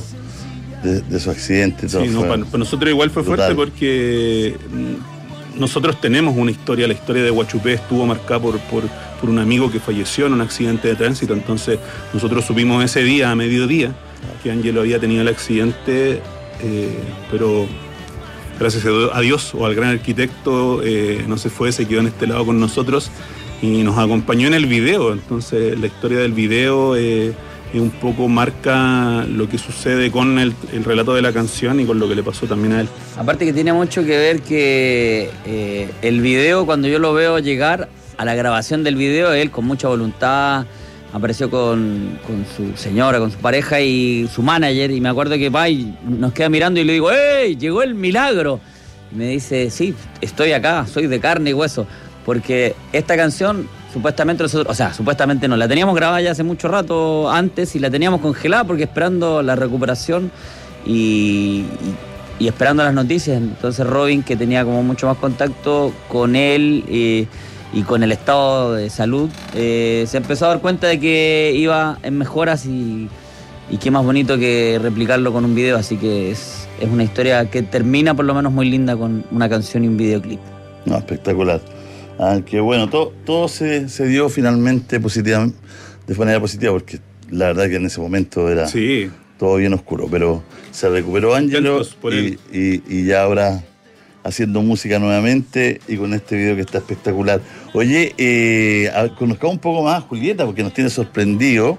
Speaker 14: de su accidente y todo. Sí,
Speaker 17: para nosotros igual fue brutal. Fuerte porque nosotros tenemos una historia, la historia de Huachupé estuvo marcada por un amigo que falleció en un accidente de tránsito, entonces nosotros supimos ese día, a mediodía, que Ángelo había tenido el accidente, pero gracias a Dios o al gran arquitecto no se fue, se quedó en este lado con nosotros y nos acompañó en el video. Entonces la historia del video un poco marca lo que sucede con el relato de la canción y con lo que le pasó también a él.
Speaker 16: Aparte que tiene mucho que ver que el video, cuando yo lo veo llegar a la grabación del video, él con mucha voluntad apareció con su señora, con su pareja y su manager, y me acuerdo que nos queda mirando y le digo, ¡hey! Llegó el milagro. Y me dice, sí, estoy acá, soy de carne y hueso, porque esta canción supuestamente nosotros, o sea, supuestamente no, la teníamos grabada ya hace mucho rato antes y la teníamos congelada porque esperando la recuperación y esperando las noticias. Entonces Robin, que tenía como mucho más contacto con él y con el estado de salud, se empezó a dar cuenta de que iba en mejoras y qué más bonito que replicarlo con un video, así que es una historia que termina por lo menos muy linda con una canción y un videoclip.
Speaker 14: No, espectacular. Que bueno, todo se dio finalmente de manera positiva, porque la verdad que en ese momento era todo bien oscuro, pero se recuperó Ángelo y ya ahora haciendo música nuevamente y con este video que está espectacular. Oye, conozcamos un poco más a Julieta porque nos tiene sorprendido.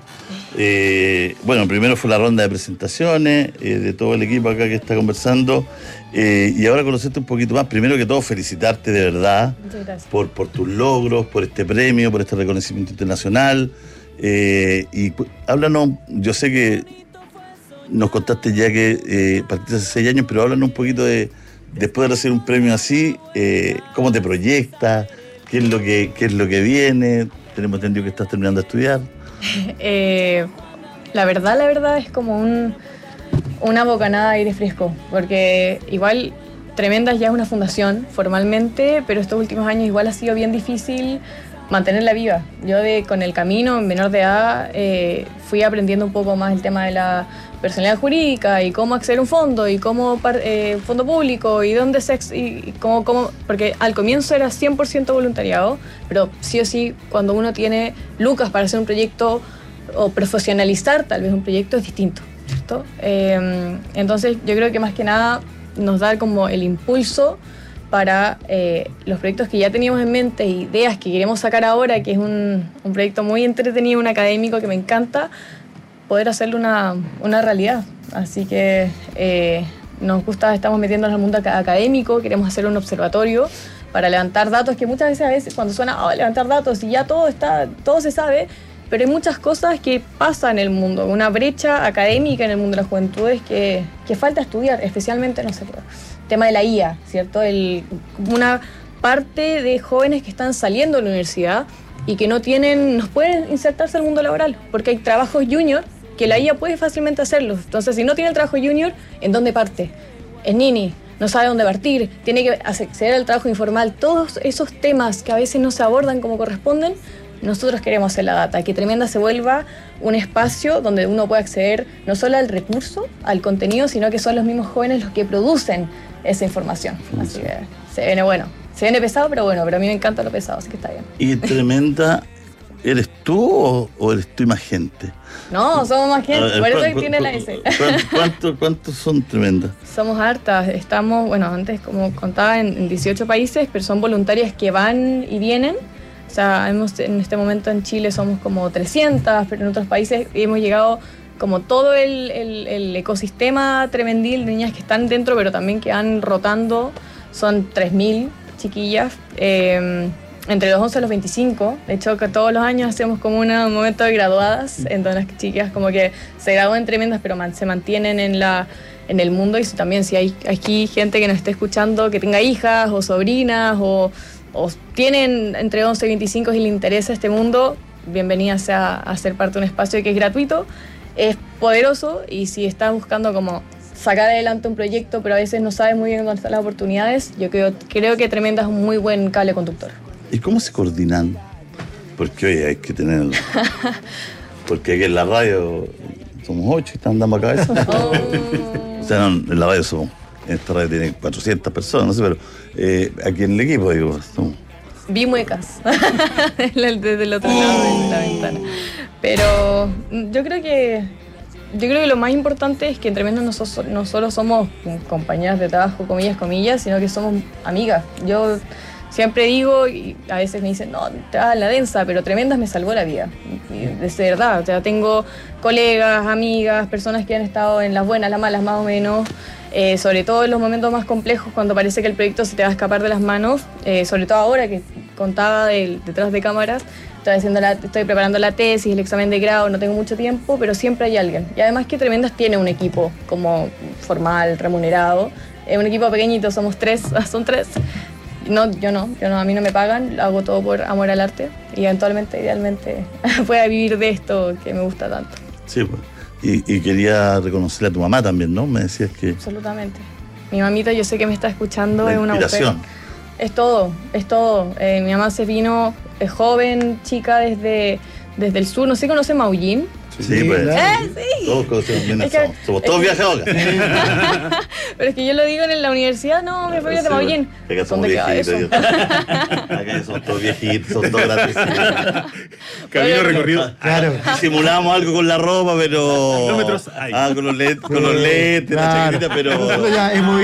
Speaker 14: Bueno, primero fue la ronda de presentaciones de todo el equipo acá que está conversando y ahora conocerte un poquito más. Primero que todo, felicitarte de verdad por tus logros, por este premio, por este reconocimiento internacional. Y háblanos, yo sé que nos contaste ya que partiste hace 6 años, pero háblanos un poquito de, después de recibir un premio así, cómo te proyectas, qué es lo que viene. Tenemos entendido que estás terminando de estudiar.
Speaker 15: La verdad es como una bocanada de aire fresco, porque igual Tremendas ya es una fundación formalmente, pero estos últimos años igual ha sido bien difícil mantenerla viva. Yo con el camino en menor de edad fui aprendiendo un poco más el tema de la personalidad jurídica y cómo acceder a un fondo y cómo fondo público y dónde y cómo, porque al comienzo era 100% voluntariado, pero sí o sí cuando uno tiene lucas para hacer un proyecto o profesionalizar tal vez un proyecto es distinto, ¿cierto? Entonces yo creo que más que nada nos da como el impulso para los proyectos que ya teníamos en mente, ideas que queremos sacar ahora, que es un proyecto muy entretenido, un académico que me encanta, poder hacerlo una realidad. Así que nos gusta, estamos metiéndonos al mundo académico, queremos hacer un observatorio para levantar datos, que muchas veces cuando suena levantar datos y ya todo se sabe, pero hay muchas cosas que pasan en el mundo, una brecha académica en el mundo de las juventudes que falta estudiar, especialmente, no sé, el tema de la IA, ¿cierto? Una parte de jóvenes que están saliendo de la universidad y que no pueden insertarse al mundo laboral, porque hay trabajos junior que la IA puede fácilmente hacerlos. Entonces, si no tiene el trabajo junior, ¿en dónde parte? Es nini, no sabe dónde partir, tiene que acceder al trabajo informal. Todos esos temas que a veces no se abordan como corresponden, nosotros queremos hacer la data, que Tremenda se vuelva un espacio donde uno pueda acceder no solo al recurso, al contenido, sino que son los mismos jóvenes los que producen esa información. Así que se viene pesado, pero a mí me encanta lo pesado, así que está bien.
Speaker 14: Y Tremenda ¿Eres tú o eres tú y más gente?
Speaker 15: No, somos más gente, por eso tiene la S.
Speaker 14: ¿Cuántos son tremendas?
Speaker 15: Somos hartas, estamos, bueno, antes como contaba, en 18 países, pero son voluntarias que van y vienen. O sea, en este momento en Chile somos como 300, pero en otros países hemos llegado como todo el ecosistema tremendil de niñas que están dentro, pero también que van rotando. Son 3.000 chiquillas, entre los 11 y los 25. De hecho, que todos los años hacemos como un momento de graduadas, en donde las chicas como que se gradúan tremendas, pero se mantienen en el mundo. Y también si hay aquí gente que nos esté escuchando, que tenga hijas o sobrinas o tienen entre 11 y 25 y le interesa este mundo, bienvenida sea a ser parte de un espacio que es gratuito, es poderoso, y si estás buscando como sacar adelante un proyecto, pero a veces no sabes muy bien dónde están las oportunidades, yo creo que Tremenda es un muy buen cable conductor.
Speaker 14: ¿Y cómo se coordinan? Porque oye, hay que tener... Porque aquí en la radio somos 8 y andamos acá. O sea, no, en la radio somos... En esta radio tiene 400 personas, no sé, pero aquí en el equipo, digo, somos...
Speaker 15: Vi muecas desde el otro lado de la ventana. Pero yo creo que lo más importante es que en Tremenda no solo somos compañeras de trabajo, comillas, sino que somos amigas. Yo siempre digo, y a veces me dicen, no, te vas a la densa, pero Tremendas me salvó la vida. Y de verdad, o sea, tengo colegas, amigas, personas que han estado en las buenas, las malas, más o menos. Sobre todo en los momentos más complejos, cuando parece que el proyecto se te va a escapar de las manos, sobre todo ahora que contaba detrás de cámaras, estoy preparando la tesis, el examen de grado, no tengo mucho tiempo, pero siempre hay alguien. Y además que Tremendas tiene un equipo como formal, remunerado, un equipo pequeñito, somos 3, son 3. No, yo no, a mí no me pagan, hago todo por amor al arte y eventualmente, idealmente, pueda vivir de esto que me gusta tanto.
Speaker 14: Sí, pues. Y quería reconocerle a tu mamá también, ¿no? Me decías que...
Speaker 15: Absolutamente. Mi mamita, yo sé que me está escuchando, es una mujer. Es todo. Mi mamá se vino joven, chica, desde el sur. No sé si conoce Maullín.
Speaker 14: Sí, pues.
Speaker 15: Claro. Sí.
Speaker 14: Todos conocemos, somos todos viajados acá.
Speaker 15: Pero es que yo lo digo en la universidad, no, mi familia es de Maullín.
Speaker 14: Acá somos viejitos. Acá somos todos viejitos, somos todos grandes.
Speaker 17: Camino recorrido.
Speaker 14: Claro. Simulamos algo con la ropa, pero...
Speaker 17: Kilómetros hay.
Speaker 14: Con los lentes, la chaquetita, pero...
Speaker 18: Nosotros ya hemos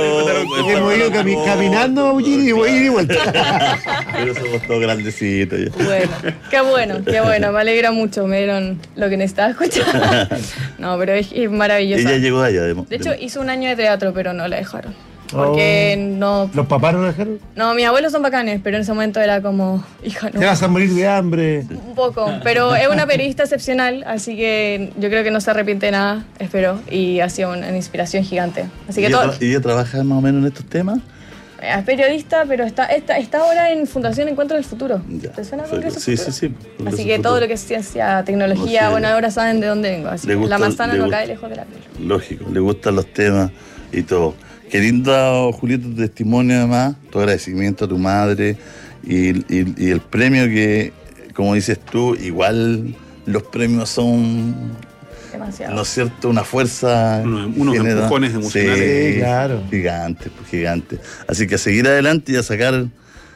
Speaker 18: ido caminando a Maullín y voy a ir y vuelta.
Speaker 14: Pero somos todos grandecitos ya.
Speaker 15: Bueno, qué bueno, me alegra mucho, me dieron lo que necesitaba escuchar. No, pero es maravilloso.
Speaker 14: Ella llegó allá.
Speaker 15: De hecho, hizo un año de teatro, pero no la dejaron. Porque no...
Speaker 18: ¿Los papás no la dejaron?
Speaker 15: No, mis abuelos son bacanes, pero en ese momento era como... Hija, no.
Speaker 18: Te vas a morir de hambre.
Speaker 15: Un poco, pero es una periodista excepcional, así que yo creo que no se arrepiente de nada, espero, y ha sido una inspiración gigante. Así que
Speaker 14: ¿Y ella trabaja más o menos en estos temas?
Speaker 15: Es periodista, pero está ahora en Fundación Encuentro del Futuro. ¿Te suena Congreso
Speaker 14: Sí.
Speaker 15: Así que todo lo que es ciencia, tecnología, bueno, ahora saben de dónde vengo. Así que la manzana no cae lejos de la piel.
Speaker 14: Lógico, le gustan los temas y todo. Qué lindo, Julieta, tu testimonio además, tu agradecimiento a tu madre y el premio que, como dices tú, igual los premios son...
Speaker 15: Demasiado.
Speaker 14: ¿No es cierto? Una fuerza...
Speaker 17: Unos empujones emocionales.
Speaker 14: Sí, claro. Gigantes. Así que a seguir adelante y a sacar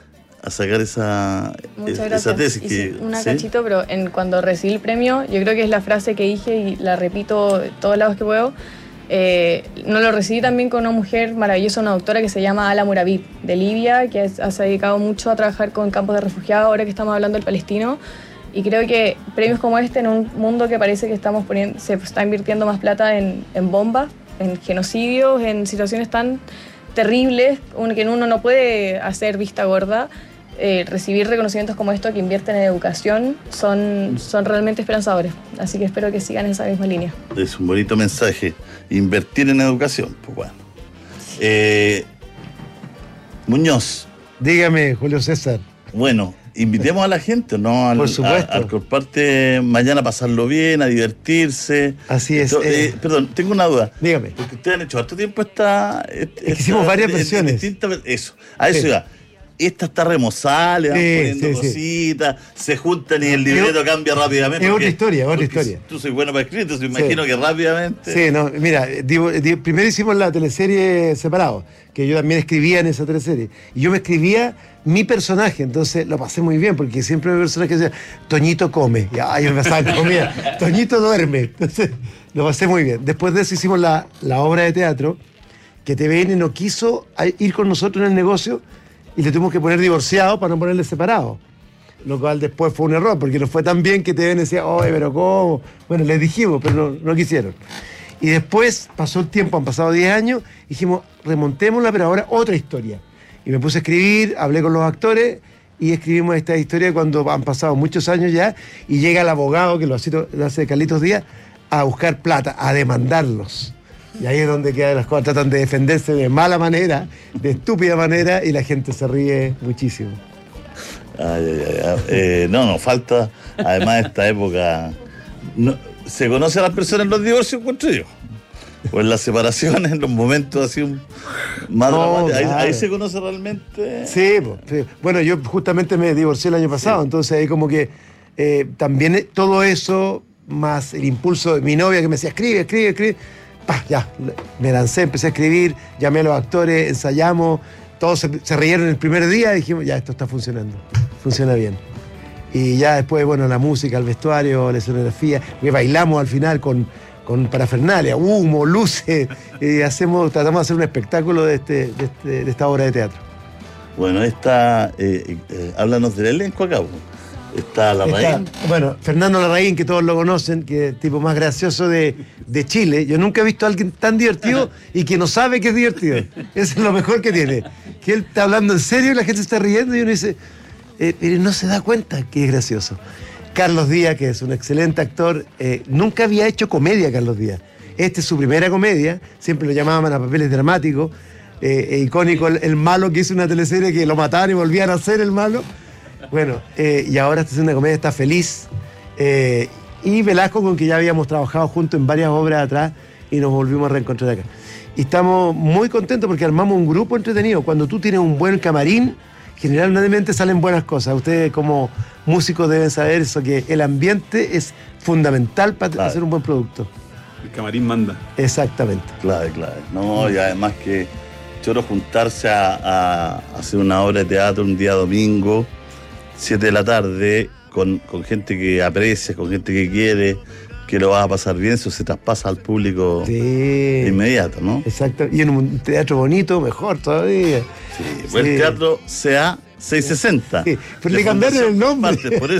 Speaker 14: esa tesis.
Speaker 15: Que, cachito, pero cuando recibí el premio, yo creo que es la frase que dije y la repito de todos lados que puedo. No lo recibí también con una mujer maravillosa, una doctora que se llama Ala Muravid, de Libia, que se ha dedicado mucho a trabajar con campos de refugiados, ahora que estamos hablando del palestino. Y creo que premios como este, en un mundo que parece que se está invirtiendo más plata en bombas, en genocidios, en situaciones tan terribles que uno no puede hacer vista gorda, recibir reconocimientos como estos que invierten en educación son realmente esperanzadores. Así que espero que sigan esa misma línea.
Speaker 14: Es un bonito mensaje. Invertir en educación, pues bueno. Muñoz.
Speaker 18: Dígame, Julio César.
Speaker 14: Bueno, invitemos a la gente, ¿no?
Speaker 18: Por supuesto.
Speaker 14: Al Corparte mañana a pasarlo bien, a divertirse.
Speaker 18: Así es.
Speaker 14: Perdón, tengo una duda.
Speaker 18: Dígame.
Speaker 14: Porque ustedes han hecho harto tiempo
Speaker 18: hicimos varias versiones.
Speaker 14: Eso. A eso iba. esta está remozada, le van poniendo cositas, se juntan y el libreto cambia rápidamente.
Speaker 18: Es otra historia.
Speaker 14: Tú soy bueno para escribir, entonces imagino que rápidamente.
Speaker 18: Sí, no, mira, primero hicimos la teleserie separado, que yo también escribía en esa teleserie. Y yo me escribía mi personaje, entonces lo pasé muy bien, porque siempre mi personaje decía, Toñito come. Y yo me pasaba comida, Toñito duerme. Entonces lo pasé muy bien. Después de eso hicimos la obra de teatro, que TVN no quiso ir con nosotros en el negocio, y le tuvimos que poner divorciado para no ponerle separado. Lo cual después fue un error, porque nos fue tan bien que TVN decía, oye, pero ¿cómo? Bueno, les dijimos, pero no quisieron. Y después pasó el tiempo, han pasado 10 años, dijimos, remontémosla, pero ahora otra historia. Y me puse a escribir, hablé con los actores, y escribimos esta historia cuando han pasado muchos años ya, y llega el abogado, que lo hace Carlitos Díaz, a buscar plata, a demandarlos. Y ahí es donde quedan las cosas, tratan de defenderse de mala manera, de estúpida manera, y la gente se ríe muchísimo.
Speaker 14: No, falta, además de esta época, se conoce a las personas en los divorcios, encuentro yo. O en las separaciones, en los momentos así más dramáticos. Ahí se conoce realmente.
Speaker 18: Sí, bueno, yo justamente me divorcié el año pasado, entonces ahí como que también todo eso, más el impulso de mi novia que me decía, escribe. Ya, me lancé, empecé a escribir, llamé a los actores, ensayamos, todos se rieron el primer día y dijimos, ya, esto está funcionando, funciona bien. Y ya después, bueno, la música, el vestuario, la escenografía, que bailamos al final con parafernalia, humo, luces, y tratamos de hacer un espectáculo de esta obra de teatro.
Speaker 14: Bueno, háblanos del elenco acá. Está Larraín.
Speaker 18: Bueno, Fernando Larraín, que todos lo conocen, que es el tipo más gracioso de Chile. Yo nunca he visto a alguien tan divertido y que no sabe que es divertido. Eso es lo mejor que tiene. Que él está hablando en serio y la gente se está riendo y uno dice, pero no se da cuenta que es gracioso. Carlos Díaz, que es un excelente actor, nunca había hecho comedia Carlos Díaz. Esta es su primera comedia, siempre lo llamaban a papeles dramáticos, icónico el malo que hizo una teleserie que lo mataban y volvían a hacer el malo. Bueno, y ahora está haciendo una comedia, está feliz. Y Velasco, con que ya habíamos trabajado juntos en varias obras atrás y nos volvimos a reencontrar acá. Y estamos muy contentos porque armamos un grupo entretenido. Cuando tú tienes un buen camarín, generalmente salen buenas cosas. Ustedes como músicos deben saber eso, que el ambiente es fundamental para hacer un buen producto.
Speaker 17: El camarín manda.
Speaker 18: Exactamente.
Speaker 14: Claro. No, y además que choro juntarse a hacer una obra de teatro un día domingo, 7 de la tarde, con gente que aprecia, con gente que quiere, que lo vas a pasar bien, eso se traspasa al público inmediato, ¿no?
Speaker 18: Exacto, y en un teatro bonito, mejor todavía.
Speaker 14: Pues el teatro CA 660.
Speaker 18: Sí, pero le cambiaron el nombre.
Speaker 14: Por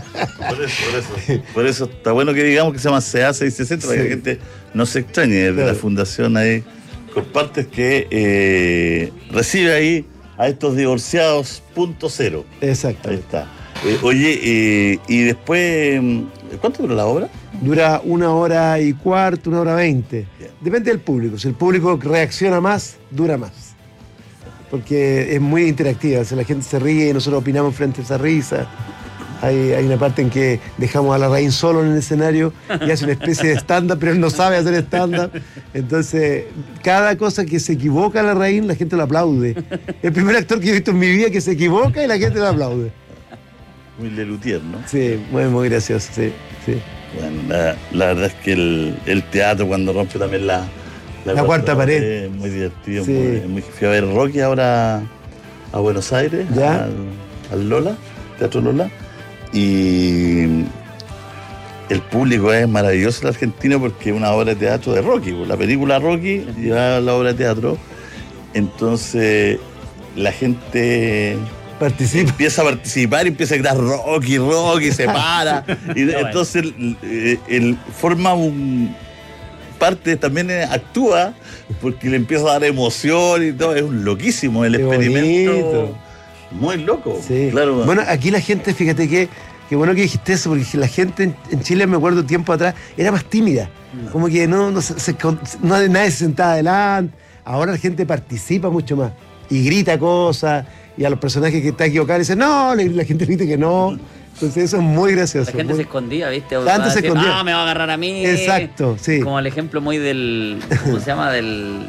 Speaker 14: eso está bueno que digamos que se llama CA 660, para que la gente no se extrañe, de la fundación ahí, con partes que recibe ahí a estos divorciados .0.
Speaker 18: Exacto.
Speaker 14: Ahí está. Oye, y después, ¿cuánto dura la obra?
Speaker 18: Dura 1 hora y cuarto, 1 hora 20. Depende del público. Si el público reacciona más, dura más. Porque es muy interactiva. O sea, la gente se ríe y nosotros opinamos frente a esa risa. Hay una parte en que dejamos a Larraín solo en el escenario y hace una especie de stand-up, pero él no sabe hacer stand-up. Entonces, cada cosa que se equivoca Larraín, la gente lo aplaude. El primer actor que he visto en mi vida que se equivoca y la gente lo aplaude.
Speaker 14: Muy Lelutier, ¿no?
Speaker 18: Sí, muy gracioso, sí.
Speaker 14: Bueno, la verdad es que el teatro, cuando rompe también la
Speaker 18: cuarta pared.
Speaker 14: Es muy divertido. Sí. Fui a ver Rocky ahora a Buenos Aires, al Lola, Teatro Lola. Y el público es maravilloso el argentino porque es una obra de teatro de Rocky. La película Rocky lleva la obra de teatro. Entonces la gente empieza a participar y empieza a gritar Rocky, se para. Y entonces él forma parte, también actúa porque le empieza a dar emoción y todo. Es un loquísimo el experimento. Bonito. Muy loco. Sí. Claro.
Speaker 18: Bueno, aquí la gente, fíjate que bueno que dijiste eso, porque la gente en Chile, me acuerdo tiempo atrás, era más tímida. Como que nadie se sentaba adelante. Ahora la gente participa mucho más y grita cosas, y a los personajes que están equivocados dicen no, la gente dice que no. Entonces eso es muy gracioso.
Speaker 16: La gente se escondía, ¿viste?
Speaker 18: Antes se escondía.
Speaker 16: No, me va a agarrar a mí.
Speaker 18: Exacto, sí.
Speaker 16: Como el ejemplo muy del, ¿cómo se llama? De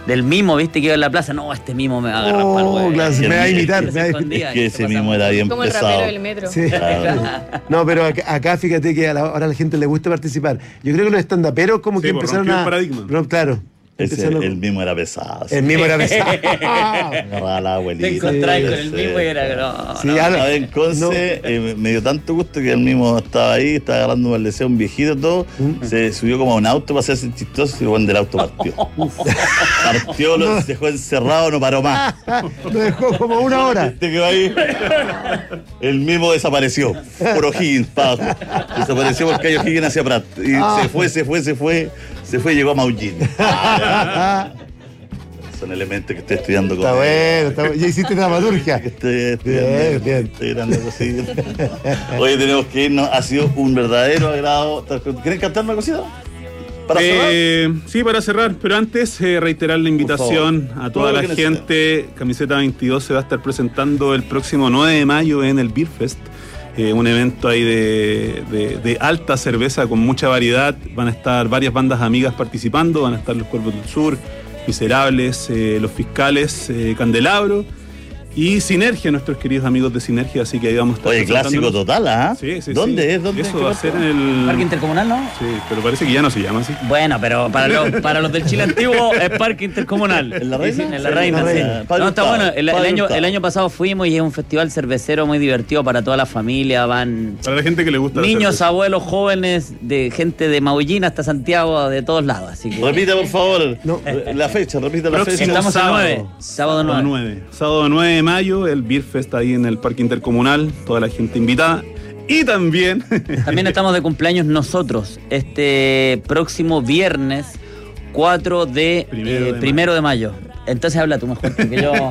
Speaker 16: del mimo, viste, que iba en la plaza. No, este mimo me va a agarrar para el huevo.
Speaker 18: Claro, me va a imitar.
Speaker 14: Es que ese mimo era bien
Speaker 15: Como el
Speaker 14: pesado.
Speaker 15: rapero del metro.
Speaker 18: Sí. No, pero acá fíjate que ahora a la gente le gusta participar. Yo creo que los estandaperos como que empezaron a... No, claro.
Speaker 14: El mimo era pesado.
Speaker 18: El mimo era pesado.
Speaker 14: Agarraba la abuelita.
Speaker 16: Te encontrás con el mimo y era...
Speaker 14: Sí, en Conce me dio tanto gusto que el mimo estaba ahí, estaba agarrando un deseo, un viejito, todo. Se subió como a un auto para hacerse chistoso y el buen del auto partió. Partió, lo dejó encerrado, no paró más.
Speaker 18: Lo dejó como una hora.
Speaker 14: Este que va ahí. El mimo desapareció. Por O'Higgins, para abajo. Desapareció por calle O'Higgins hacia Prat. Y se fue y llegó a Maullín. Son elementos que estoy estudiando con
Speaker 18: Está bueno. Ya hiciste dramaturgia.
Speaker 14: Estoy estudiando.
Speaker 18: Bien.
Speaker 14: Estoy grande cositas. Oye, tenemos que irnos. Ha sido un verdadero agrado. ¿Quieren cantar una cosita? ¿Para cerrar?
Speaker 17: Sí, para cerrar. Pero antes, reiterar la invitación a toda la gente. Camiseta 22 se va a estar presentando el próximo 9 de mayo en el Beer Fest. Un evento ahí de alta cerveza con mucha variedad. Van a estar varias bandas amigas participando. Van a estar Los Cuervos del Sur, Miserables, Los Fiscales, Candelabro y Sinergia, nuestros queridos amigos de Sinergia. Así que ahí vamos a estar.
Speaker 14: Oye, clásico total, ¿ah?
Speaker 17: Sí.
Speaker 14: ¿Dónde es? ¿Dónde
Speaker 17: Eso va a ser en el
Speaker 16: Parque Intercomunal, ¿no?
Speaker 17: Sí, pero parece que ya no se llama así.
Speaker 16: Bueno, pero para los del Chile antiguo es Parque Intercomunal.
Speaker 14: ¿En la Reina?
Speaker 16: En la Reina, sí. No, está bueno. El año pasado fuimos y es un festival cervecero muy divertido para toda la familia. Van
Speaker 17: para la gente que le gusta
Speaker 16: niños, abuelos, jóvenes, de gente de Maullín hasta Santiago, de todos lados. Así que...
Speaker 14: Repita, por favor, la fecha, repita la fecha.
Speaker 16: Estamos el sábado 9.
Speaker 17: Sábado 9 de mayo, el Beer Fest ahí en el Parque Intercomunal, toda la gente invitada. Y también
Speaker 16: estamos de cumpleaños nosotros, este próximo viernes 4 de primero de mayo. Entonces habla tú mejor que yo.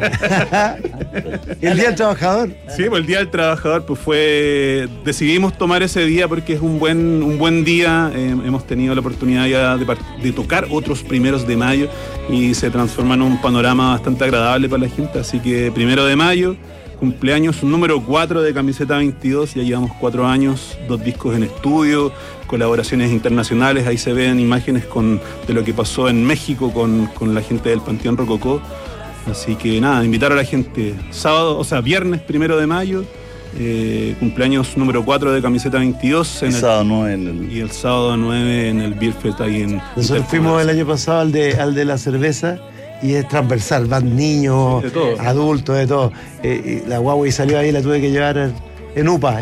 Speaker 18: ¿El Día del Trabajador?
Speaker 17: Sí, pues el Día del Trabajador decidimos tomar ese día porque es un buen día. Hemos tenido la oportunidad ya de tocar otros primeros de mayo y se transforma en un panorama bastante agradable para la gente. Así que 1 de mayo, cumpleaños número 4 de Camiseta 22, ya llevamos 4 años, 2 discos en estudio, colaboraciones internacionales, ahí se ven imágenes de lo que pasó en México con la gente del Panteón Rococó. Así que nada, invitar a la gente, viernes 1 de mayo, cumpleaños número 4 de Camiseta 22.
Speaker 14: Sábado 9
Speaker 17: y el sábado 9 en el Beer Fest ahí en...
Speaker 18: Nosotros fuimos el año pasado al de la cerveza. Y es transversal, van niños, adultos, de todo. Y la guagua salió ahí, la tuve que llevar en UPA.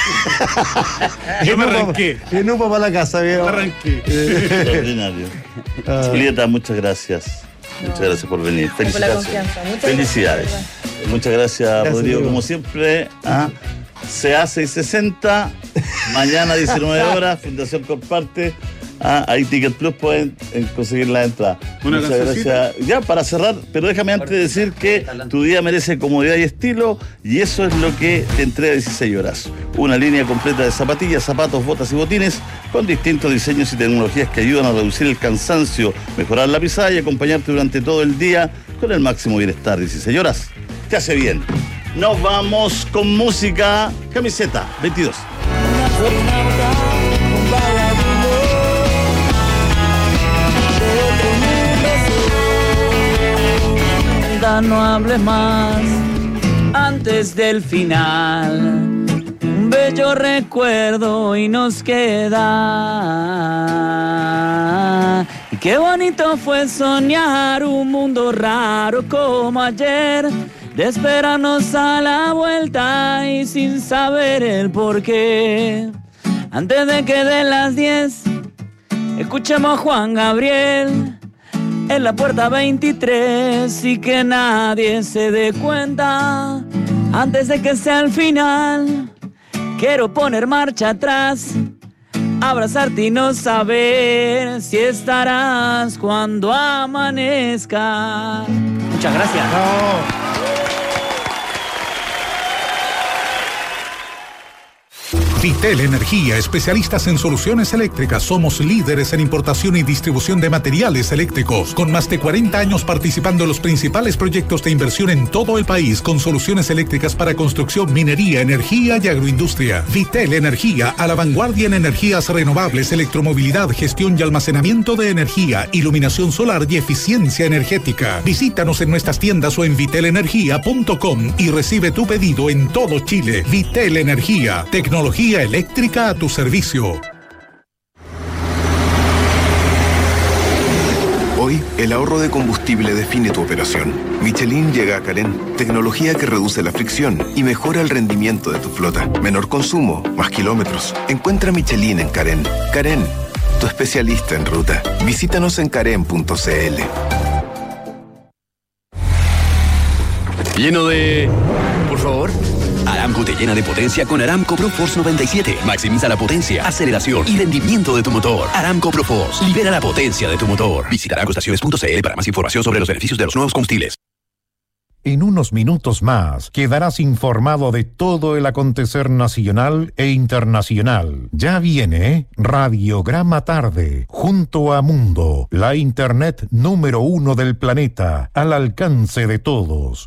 Speaker 17: Yo me arranqué.
Speaker 18: En UPA para la casa, viejo.
Speaker 14: Extraordinario. Julieta, muchas gracias. Muchas gracias por venir. Felicidades. Muchas gracias, Rodrigo, como siempre. Se hace y 60. Mañana 19 horas, Fundación Comparte. Ahí Ticket Plus pueden conseguir la entrada. Muchas gracias. Ya para cerrar, pero déjame antes decir que tu día merece comodidad y estilo, y eso es lo que te entrega 16 horas. Una línea completa de zapatillas, zapatos, botas y botines con distintos diseños y tecnologías que ayudan a reducir el cansancio, mejorar la pisada y acompañarte durante todo el día con el máximo bienestar. 16 horas te hace bien. Nos vamos con música. Camiseta 22.
Speaker 25: No hables más antes del final. Un bello recuerdo y nos queda. Y qué bonito fue soñar un mundo raro como ayer, de esperarnos a la vuelta y sin saber el porqué. Antes de que den las 10, escuchemos a Juan Gabriel en la puerta 23 y que nadie se dé cuenta. Antes de que sea el final, quiero poner marcha atrás, abrazarte y no saber si estarás cuando amanezca. Muchas gracias.
Speaker 2: Vitel Energía, especialistas en soluciones eléctricas. Somos líderes en importación y distribución de materiales eléctricos, con más de 40 años participando en los principales proyectos de inversión en todo el país, con soluciones eléctricas para construcción, minería, energía y agroindustria. Vitel Energía, a la vanguardia en energías renovables, electromovilidad, gestión y almacenamiento de energía, iluminación solar y eficiencia energética. Visítanos en nuestras tiendas o en vitelenergia.com y recibe tu pedido en todo Chile. Vitel Energía, tecnología eléctrica a tu servicio.
Speaker 4: Hoy, el ahorro de combustible define tu operación. Michelin llega a Carén, tecnología que reduce la fricción y mejora el rendimiento de tu flota. Menor consumo, más kilómetros. Encuentra Michelin en Carén. Carén, tu especialista en ruta. Visítanos en carén.cl.
Speaker 5: Lleno de... Por favor. Aramco te llena de potencia con Aramco ProForce 97. Maximiza la potencia, aceleración y rendimiento de tu motor. Aramco ProForce. Libera la potencia de tu motor. Visita aramcoestaciones.cl para más información sobre los beneficios de los nuevos combustibles.
Speaker 6: En unos minutos más quedarás informado de todo el acontecer nacional e internacional. Ya viene Radiograma Tarde, junto a Mundo, la internet número 1 del planeta, al alcance de todos.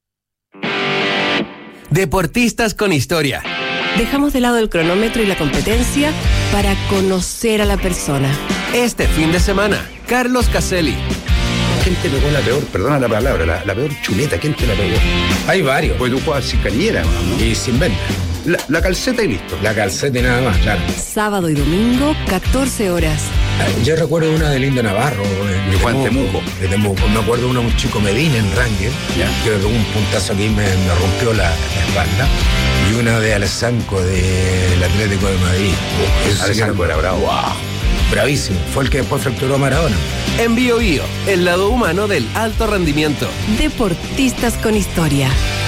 Speaker 21: Deportistas con historia.
Speaker 1: Dejamos de lado el cronómetro y la competencia para conocer a la persona.
Speaker 21: Este fin de semana, Carlos Caselli.
Speaker 7: ¿Quién te pegó la peor, perdona la palabra, la peor chuleta? ¿Quién te la pegó? Hay varios. Pues tú juegas sin cañera, ¿no? Y sin venta. La calceta y listo. La calceta y nada más, claro.
Speaker 1: Sábado y domingo, 14 horas.
Speaker 7: Yo recuerdo una de Linda Navarro. De Juan Temuco. De Temuco. Me acuerdo una de un chico Medina en Ranger, que de un puntazo aquí me rompió la espalda. Y una de Alessanco del Atlético de Madrid. Alessanco era bravo. Wow. Bravísimo. Fue el que después fracturó a Maradona.
Speaker 21: En Bio Bio, el lado humano del alto rendimiento.
Speaker 1: Deportistas con historia.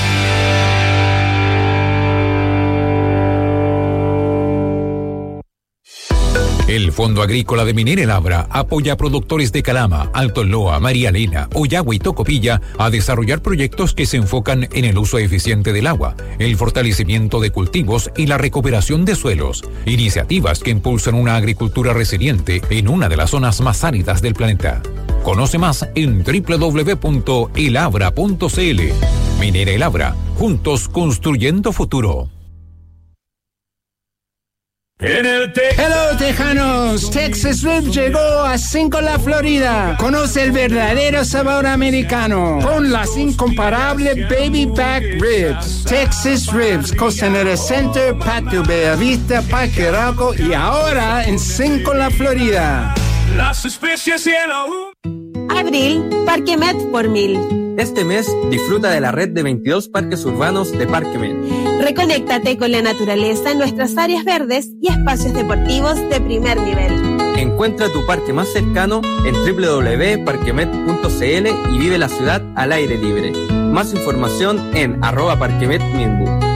Speaker 24: El Fondo Agrícola de Minera El Abra apoya a productores de Calama, Alto Loa, María Elena, Oyagua y Tocopilla a desarrollar proyectos que se enfocan en el uso eficiente del agua, el fortalecimiento de cultivos y la recuperación de suelos. Iniciativas que impulsan una agricultura resiliente en una de las zonas más áridas del planeta. Conoce más en www.elabra.cl. Minera El Abra, juntos construyendo futuro.
Speaker 8: Hello Tejanos, Texas Ribs llegó a Cinco-La Florida. Conoce el verdadero sabor americano con las incomparables Baby Back Ribs. Texas Ribs, Costanera Center, Patio Bellavista, Parque Arauco y ahora en Cinco-La Florida.
Speaker 13: Las especies y el
Speaker 26: Abril, Parque Met por 1000.
Speaker 27: Este mes disfruta de la red de 22 parques urbanos de Parque Met.
Speaker 26: Reconéctate con la naturaleza en nuestras áreas verdes y espacios deportivos de primer nivel.
Speaker 27: Encuentra tu parque más cercano en www.parquemet.cl y vive la ciudad al aire libre. Más información en @parquemetminbu.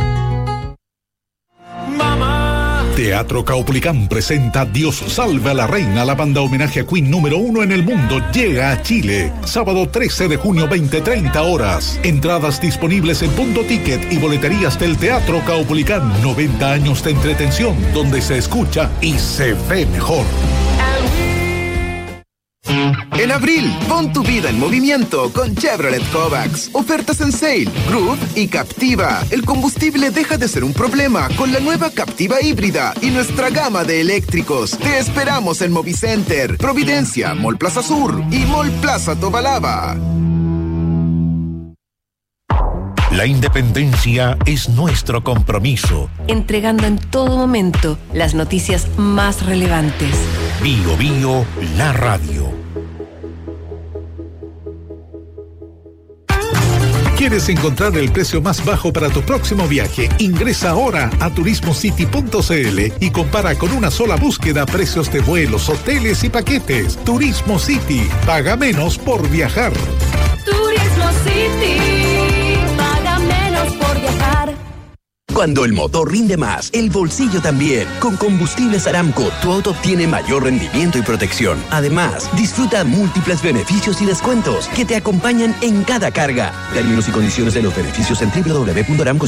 Speaker 2: Teatro Caupolicán presenta Dios salve a la reina. La banda homenaje a Queen número 1 en el mundo llega a Chile. Sábado 13 de junio, 20:30 horas. Entradas disponibles en Punto Ticket y boleterías del Teatro Caupolicán. 90 años de entretención donde se escucha y se ve mejor.
Speaker 10: En abril, pon tu vida en movimiento con Chevrolet Kovacs. Ofertas en Sale, Groove y Captiva. El combustible deja de ser un problema con la nueva Captiva híbrida y nuestra gama de eléctricos. Te esperamos en Movicenter, Providencia, Mall Plaza Sur y Mall Plaza Tobalaba.
Speaker 6: La independencia es nuestro compromiso.
Speaker 1: Entregando en todo momento las noticias más relevantes.
Speaker 6: Bio Bio, la radio.
Speaker 2: ¿Quieres encontrar el precio más bajo para tu próximo viaje? Ingresa ahora a turismocity.cl y compara con una sola búsqueda precios de vuelos, hoteles y paquetes. Turismo City. Paga menos por viajar.
Speaker 9: Turismo City. Paga menos por viajar.
Speaker 5: Cuando el motor rinde más, el bolsillo también. Con Combustibles Aramco, tu auto obtiene mayor rendimiento y protección. Además, disfruta múltiples beneficios y descuentos que te acompañan en cada carga. Términos y condiciones de los beneficios en www.aramco.cl.